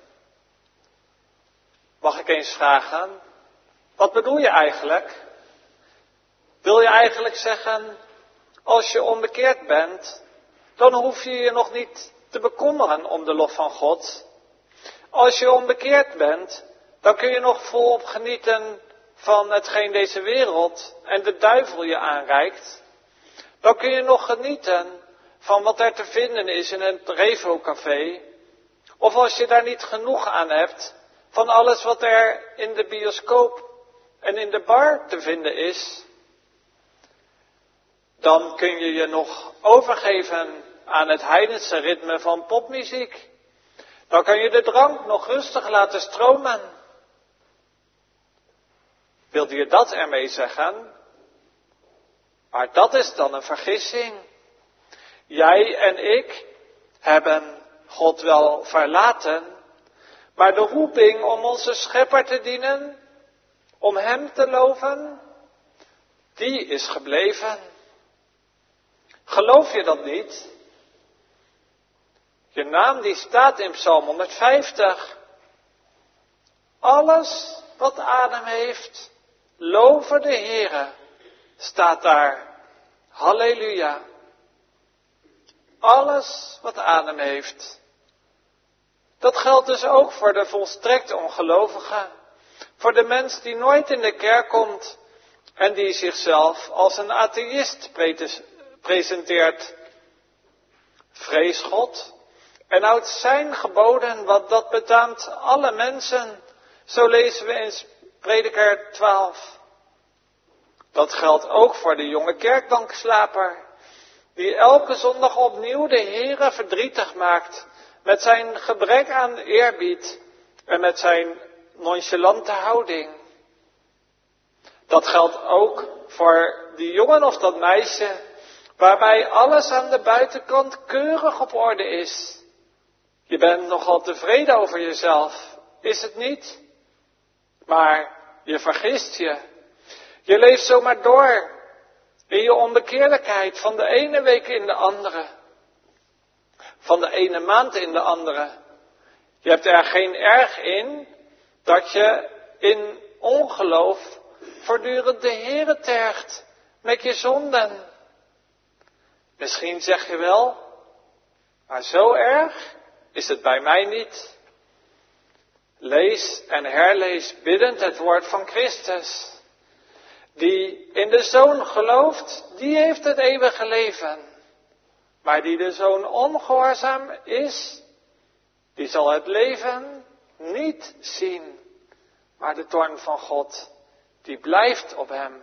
Speaker 1: Mag ik eens vragen, wat bedoel je eigenlijk? Wil je eigenlijk zeggen, als je onbekeerd bent, dan hoef je je nog niet te bekommeren om de lof van God. Als je onbekeerd bent, dan kun je nog volop genieten van hetgeen deze wereld en de duivel je aanreikt. Dan kun je nog genieten van wat er te vinden is in het Revo-café. Of als je daar niet genoeg aan hebt, van alles wat er in de bioscoop en in de bar te vinden is. Dan kun je je nog overgeven aan het heidense ritme van popmuziek. Dan kan je de drank nog rustig laten stromen. Wilde je dat ermee zeggen? Maar dat is dan een vergissing. Jij en ik hebben God wel verlaten, maar de roeping om onze Schepper te dienen, om Hem te loven, die is gebleven. Geloof je dat niet? Je naam die staat in Psalm 150. Alles wat adem heeft, loven de Heere, staat daar. Halleluja. Alles wat adem heeft. Dat geldt dus ook voor de volstrekt ongelovige. Voor de mens die nooit in de kerk komt en die zichzelf als een atheïst presenteert. Vrees God en houd zijn geboden, want dat betaamt alle mensen. Zo lezen we in Prediker 12. Dat geldt ook voor de jonge kerkbankslaper, die elke zondag opnieuw de Heere verdrietig maakt met zijn gebrek aan eerbied en met zijn nonchalante houding. Dat geldt ook voor die jongen of dat meisje, waarbij alles aan de buitenkant keurig op orde is. Je bent nogal tevreden over jezelf, is het niet? Maar je vergist je. Je leeft zomaar door in je onbekeerlijkheid van de ene week in de andere. Van de ene maand in de andere. Je hebt er geen erg in dat je in ongeloof voortdurend de Heere tergt met je zonden. Misschien zeg je wel, maar zo erg is het bij mij niet. Lees en herlees biddend het woord van Christus. Die in de Zoon gelooft, die heeft het eeuwige leven. Maar die de Zoon ongehoorzaam is, die zal het leven niet zien. Maar de toorn van God, die blijft op hem.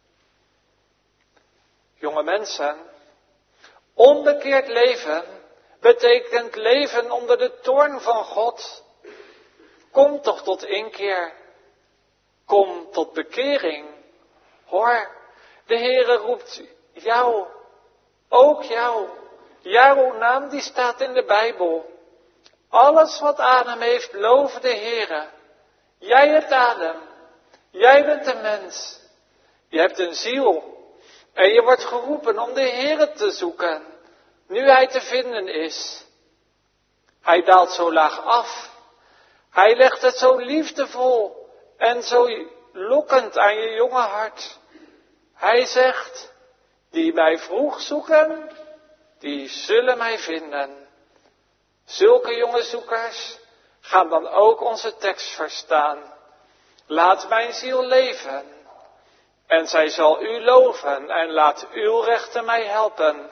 Speaker 1: Jonge mensen, onbekeerd leven betekent leven onder de toorn van God. Kom toch tot inkeer. Kom tot bekering. Hoor, de Heere roept jou, ook jou. Jouw naam die staat in de Bijbel. Alles wat adem heeft, loven de Heere. Jij hebt adem. Jij bent een mens. Je hebt een ziel. En je wordt geroepen om de Heere te zoeken, nu Hij te vinden is. Hij daalt zo laag af. Hij legt het zo liefdevol en zo lokkend aan je jonge hart. Hij zegt, die mij vroeg zoeken, die zullen mij vinden. Zulke jonge zoekers gaan dan ook onze tekst verstaan. Laat mijn ziel leven en zij zal u loven en laat uw rechten mij helpen.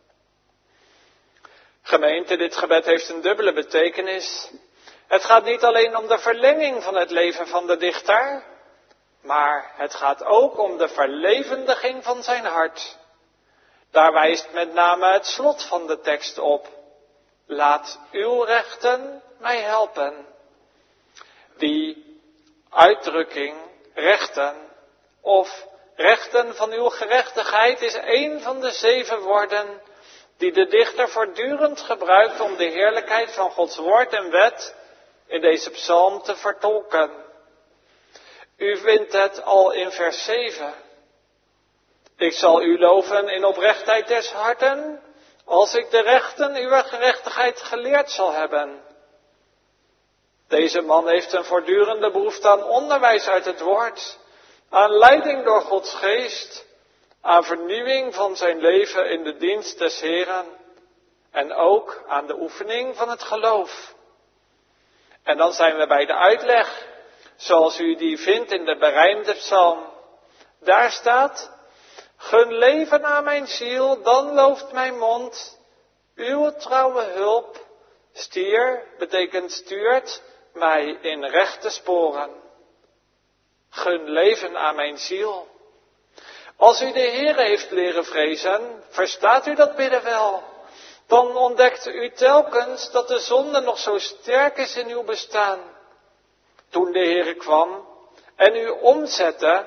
Speaker 1: Gemeente, dit gebed heeft een dubbele betekenis. Het gaat niet alleen om de verlenging van het leven van de dichter, maar het gaat ook om de verlevendiging van zijn hart. Daar wijst met name het slot van de tekst op. Laat uw rechten mij helpen. Die uitdrukking, rechten, of rechten van uw gerechtigheid, is een van de 7 woorden die de dichter voortdurend gebruikt om de heerlijkheid van Gods woord en wet in deze psalm te vertolken. U vindt het al in vers 7. Ik zal u loven in oprechtheid des harten, als ik de rechten uw gerechtigheid geleerd zal hebben. Deze man heeft een voortdurende behoefte aan onderwijs uit het woord, aan leiding door Gods geest, aan vernieuwing van zijn leven in de dienst des Heren en ook aan de oefening van het geloof. En dan zijn we bij de uitleg, zoals u die vindt in de berijmde psalm. Daar staat: gun leven aan mijn ziel, dan looft mijn mond, uw trouwe hulp. Stier betekent stuurt mij in rechte sporen. Gun leven aan mijn ziel. Als u de Heere heeft leren vrezen, verstaat u dat bidden wel. Dan ontdekt u telkens dat de zonde nog zo sterk is in uw bestaan. Toen de Heere kwam en u omzette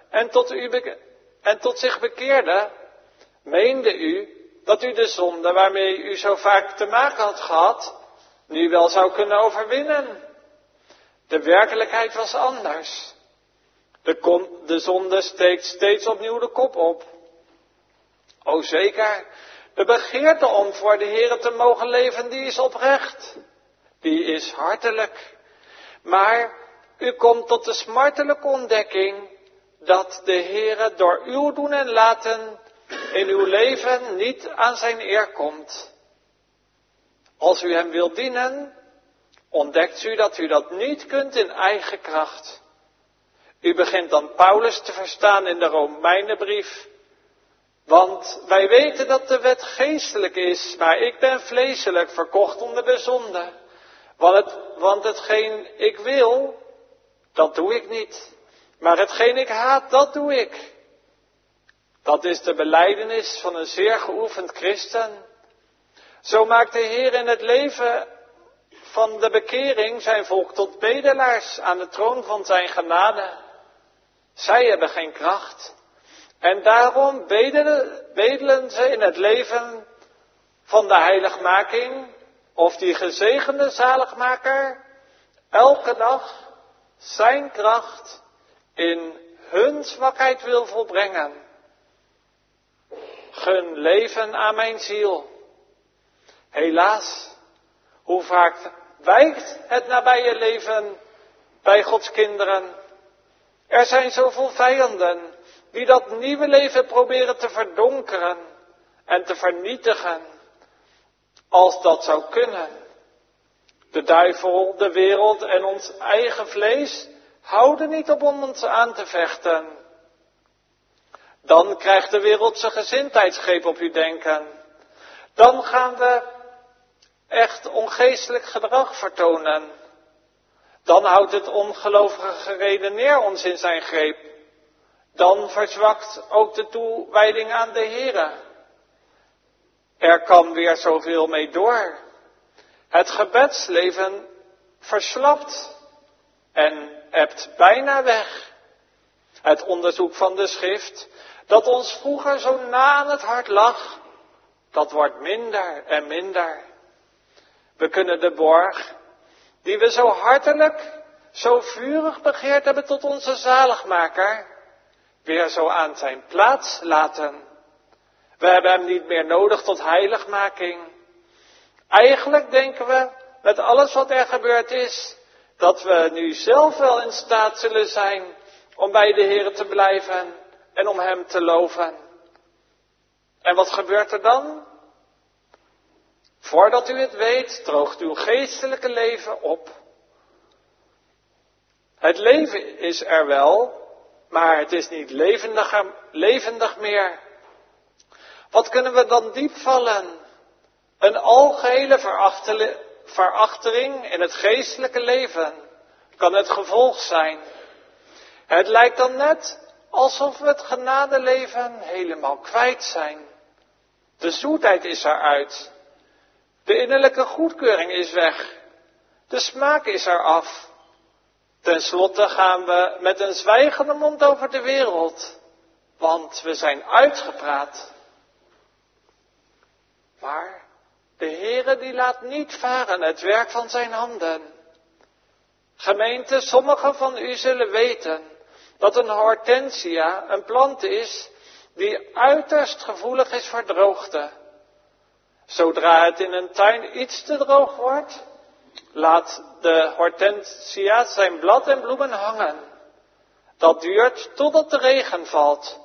Speaker 1: en tot zich bekeerde, meende u dat u de zonde waarmee u zo vaak te maken had gehad, nu wel zou kunnen overwinnen. De werkelijkheid was anders. De zonde steekt steeds opnieuw de kop op. O zeker, de begeerte om voor de Heere te mogen leven, die is oprecht. Die is hartelijk. Maar u komt tot de smartelijke ontdekking dat de Heere door uw doen en laten in uw leven niet aan zijn eer komt. Als u hem wilt dienen, ontdekt u dat niet kunt in eigen kracht. U begint dan Paulus te verstaan in de Romeinenbrief. Want wij weten dat de wet geestelijk is, maar ik ben vleeselijk, verkocht onder de zonde. Want hetgeen ik wil, dat doe ik niet. Maar hetgeen ik haat, dat doe ik. Dat is de belijdenis van een zeer geoefend christen. Zo maakt de Heer in het leven van de bekering zijn volk tot bedelaars aan de troon van zijn genade. Zij hebben geen kracht. En daarom bedelen ze in het leven van de heiligmaking, of die gezegende zaligmaker, elke dag zijn kracht in hun zwakheid wil volbrengen. Gun leven aan mijn ziel. Helaas, hoe vaak wijkt het nabije leven bij Gods kinderen. Er zijn zoveel vijanden die dat nieuwe leven proberen te verdonkeren en te vernietigen, als dat zou kunnen. De duivel, de wereld en ons eigen vlees houden niet op om ons aan te vechten. Dan krijgt de wereld zijn gezindheidsgreep op uw denken. Dan gaan we echt ongeestelijk gedrag vertonen. Dan houdt het ongelovige geredeneer ons in zijn greep. Dan verzwakt ook de toewijding aan de Heere. Er kan weer zoveel mee door. Het gebedsleven verslapt en ebt bijna weg. Het onderzoek van de schrift, dat ons vroeger zo na aan het hart lag, dat wordt minder en minder. We kunnen de borg, die we zo hartelijk, zo vurig begeerd hebben tot onze zaligmaker, weer zo aan zijn plaats laten. We hebben hem niet meer nodig tot heiligmaking. Eigenlijk denken we, met alles wat er gebeurd is, dat we nu zelf wel in staat zullen zijn om bij de Heere te blijven en om hem te loven. En wat gebeurt er dan? Voordat u het weet, droogt uw geestelijke leven op. Het leven is er wel, maar het is niet levendig meer. Wat kunnen we dan diep vallen? Een algehele verachtering in het geestelijke leven kan het gevolg zijn. Het lijkt dan net alsof we het genadeleven helemaal kwijt zijn. De zoetheid is eruit. De innerlijke goedkeuring is weg. De smaak is eraf. Ten slotte gaan we met een zwijgende mond over de wereld, want we zijn uitgepraat. Maar de Heere die laat niet varen het werk van zijn handen. Gemeente, sommigen van u zullen weten dat een hortensia een plant is die uiterst gevoelig is voor droogte. Zodra het in een tuin iets te droog wordt, laat de hortensia zijn blad en bloemen hangen. Dat duurt totdat de regen valt,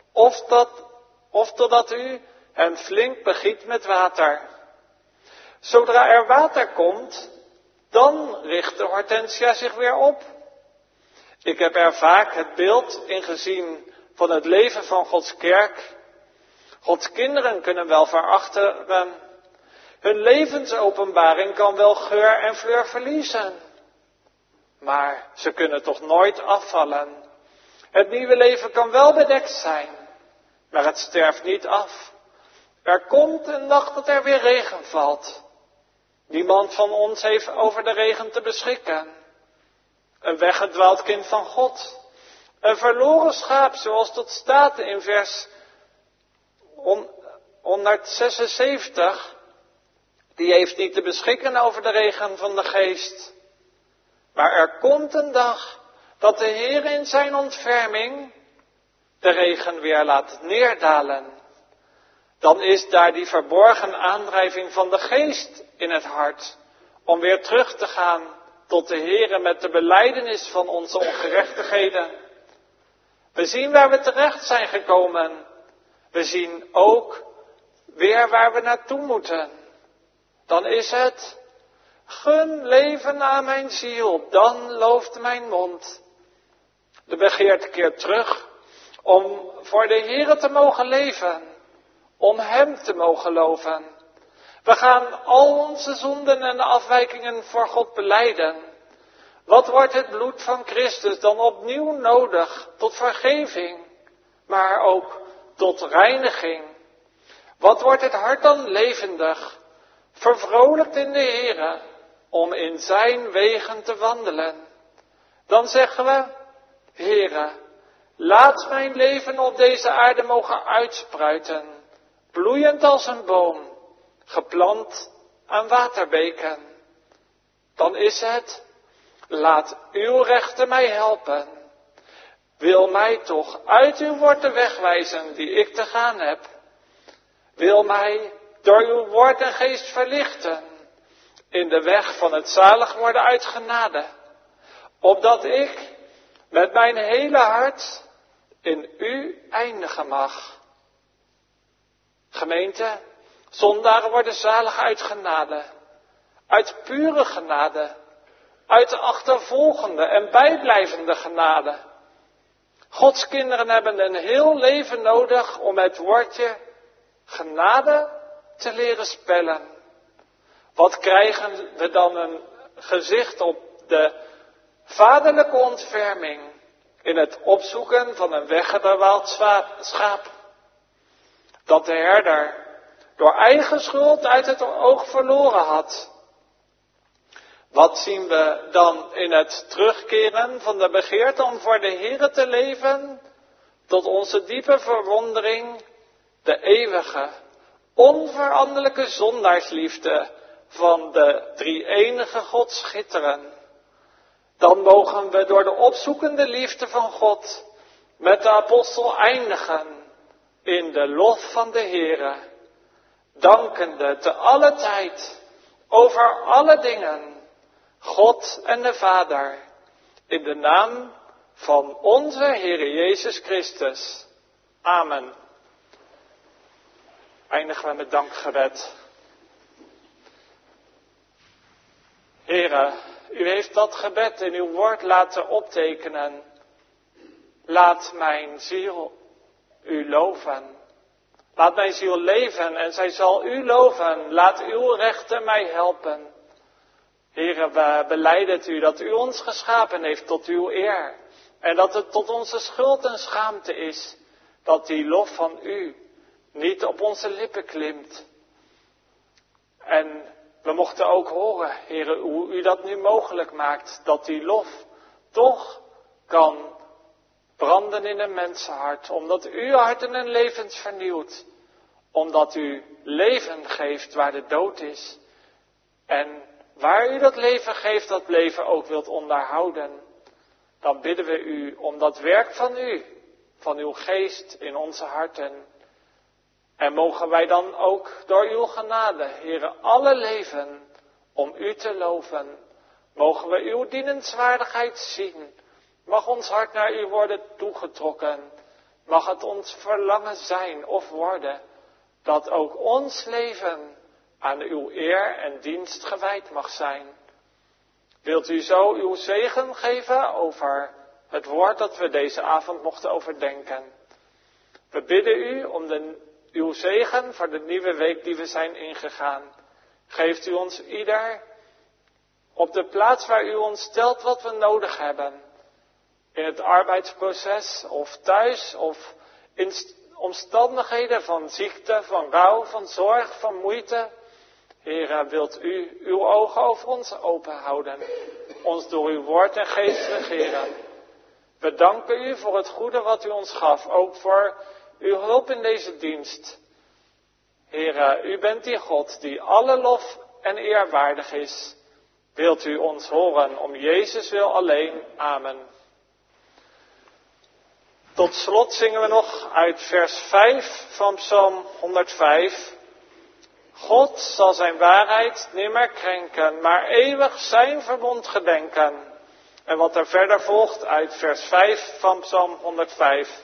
Speaker 1: of totdat u hem flink begiet met water. Zodra er water komt, dan richt de hortensia zich weer op. Ik heb er vaak het beeld in gezien van het leven van Gods kerk. Gods kinderen kunnen wel verachteren. Hun levensopenbaring kan wel geur en fleur verliezen. Maar ze kunnen toch nooit afvallen. Het nieuwe leven kan wel bedekt zijn, maar het sterft niet af. Er komt een dag dat er weer regen valt. Niemand van ons heeft over de regen te beschikken. Een weggedwaald kind van God. Een verloren schaap, zoals tot staat in vers 176. Die heeft niet te beschikken over de regen van de geest. Maar er komt een dag dat de Heer in zijn ontferming de regen weer laat neerdalen. Dan is daar die verborgen aandrijving van de geest in het hart, om weer terug te gaan tot de Heere met de belijdenis van onze ongerechtigheden. We zien waar we terecht zijn gekomen. We zien ook weer waar we naartoe moeten. Dan is het: gun leven aan mijn ziel, dan looft mijn mond. De begeerte keert terug om voor de Heere te mogen leven, om Hem te mogen loven. We gaan al onze zonden en afwijkingen voor God belijden. Wat wordt het bloed van Christus dan opnieuw nodig tot vergeving, maar ook tot reiniging? Wat wordt het hart dan levendig, vervrolijkt in de Heere, om in zijn wegen te wandelen? Dan zeggen we: Heere, laat mijn leven op deze aarde mogen uitspruiten, bloeiend als een boom, geplant aan waterbeken. Dan is het: laat uw rechten mij helpen. Wil mij toch uit uw woord de weg wijzen die ik te gaan heb. Wil mij door uw woord en geest verlichten, in de weg van het zalig worden uit genade, opdat ik met mijn hele hart in u eindigen mag. Gemeente, zondaren worden zalig uit genade, uit pure genade, uit de achtervolgende en bijblijvende genade. Gods kinderen hebben een heel leven nodig om het woordje genade te leren spellen. Wat krijgen we dan een gezicht op de vaderlijke ontferming in het opzoeken van een weggedwaald schaap, dat de herder door eigen schuld uit het oog verloren had. Wat zien we dan in het terugkeren van de begeerte om voor de Heere te leven? Tot onze diepe verwondering de eeuwige, onveranderlijke zondaarsliefde van de drie-enige God schitteren. Dan mogen we door de opzoekende liefde van God met de apostel eindigen in de lof van de Heere, dankende te alle tijd over alle dingen God en de Vader, in de naam van onze Heere Jezus Christus. Amen. Eindigen we met dankgebed. Heere, u heeft dat gebed in uw woord laten optekenen. Laat mijn ziel u loven. Laat mijn ziel leven en zij zal u loven. Laat uw rechten mij helpen. Heere, we belijden het u dat u ons geschapen heeft tot uw eer. En dat het tot onze schuld en schaamte is dat die lof van u niet op onze lippen klimt. En we mochten ook horen, Heere, hoe u dat nu mogelijk maakt, dat die lof toch kan branden in een mensenhart, omdat u harten en levens vernieuwt, omdat u leven geeft waar de dood is. En waar u dat leven geeft, dat leven ook wilt onderhouden. Dan bidden we u om dat werk van u, van uw geest in onze harten. En mogen wij dan ook door uw genade, Heere, alle leven om u te loven. Mogen we uw dienenswaardigheid zien. Mag ons hart naar u worden toegetrokken. Mag het ons verlangen zijn of worden, dat ook ons leven aan uw eer en dienst gewijd mag zijn. Wilt u zo uw zegen geven over het woord dat we deze avond mochten overdenken. We bidden u om uw zegen voor de nieuwe week die we zijn ingegaan. Geeft u ons ieder op de plaats waar u ons stelt wat we nodig hebben. In het arbeidsproces of thuis of in omstandigheden van ziekte, van rouw, van zorg, van moeite. Heere, wilt u uw ogen over ons open houden, ons door uw woord en geest regeren. We danken u voor het goede wat u ons gaf, ook voor uw hulp in deze dienst. Heere, u bent die God die alle lof en eer waardig is. Wilt u ons horen om Jezus wil alleen. Amen. Tot slot zingen we nog uit vers 5 van Psalm 105. God zal zijn waarheid nimmer krenken, maar eeuwig zijn verbond gedenken. En wat er verder volgt uit vers 5 van Psalm 105.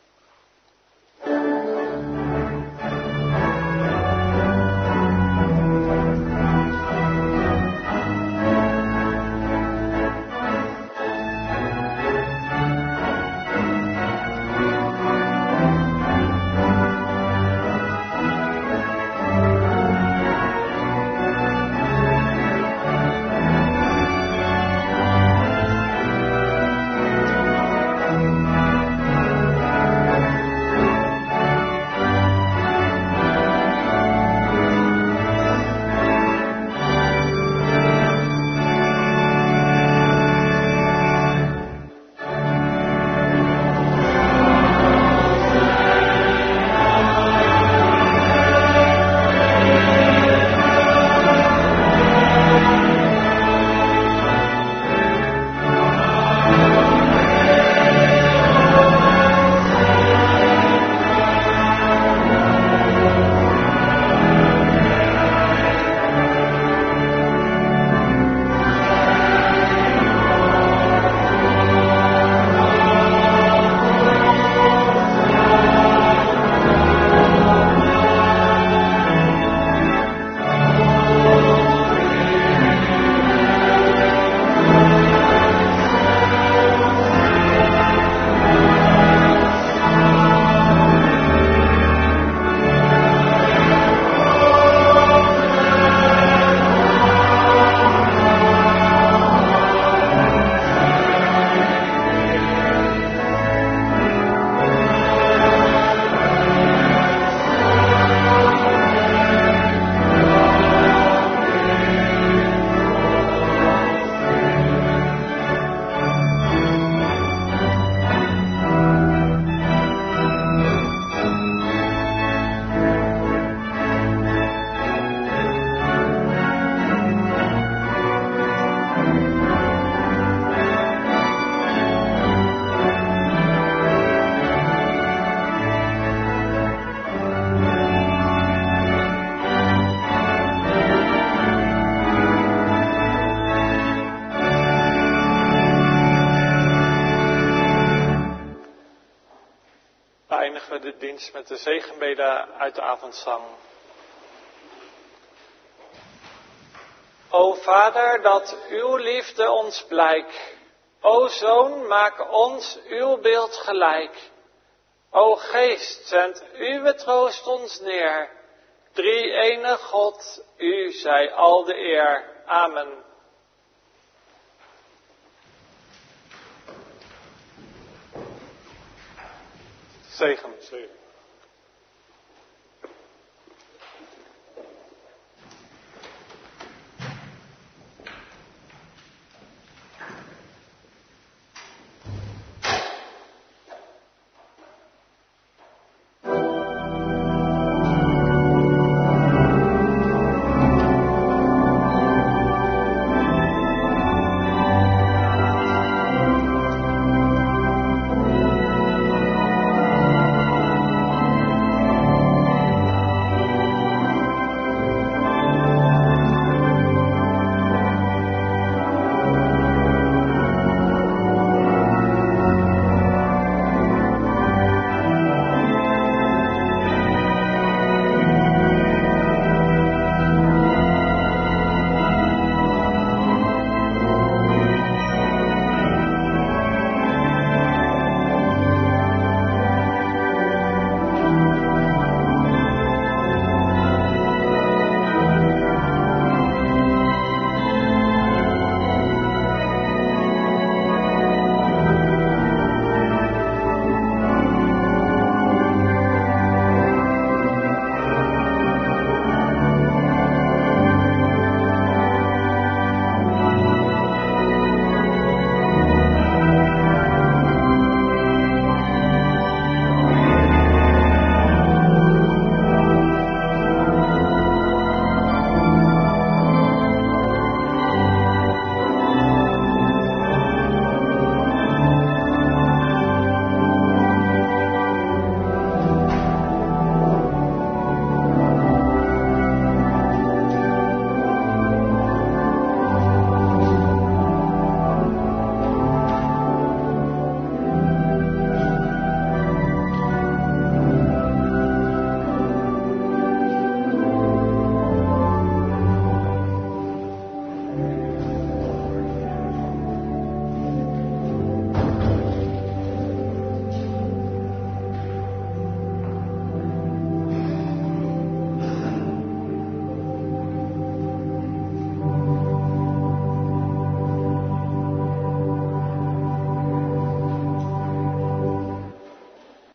Speaker 1: De dienst met de zegenbede uit de avondzang. O Vader, dat uw liefde ons blijk. O Zoon, maak ons uw beeld gelijk. O Geest, zend uw troost ons neer. Drie-ene God, u zij al de eer. Amen. Zegen.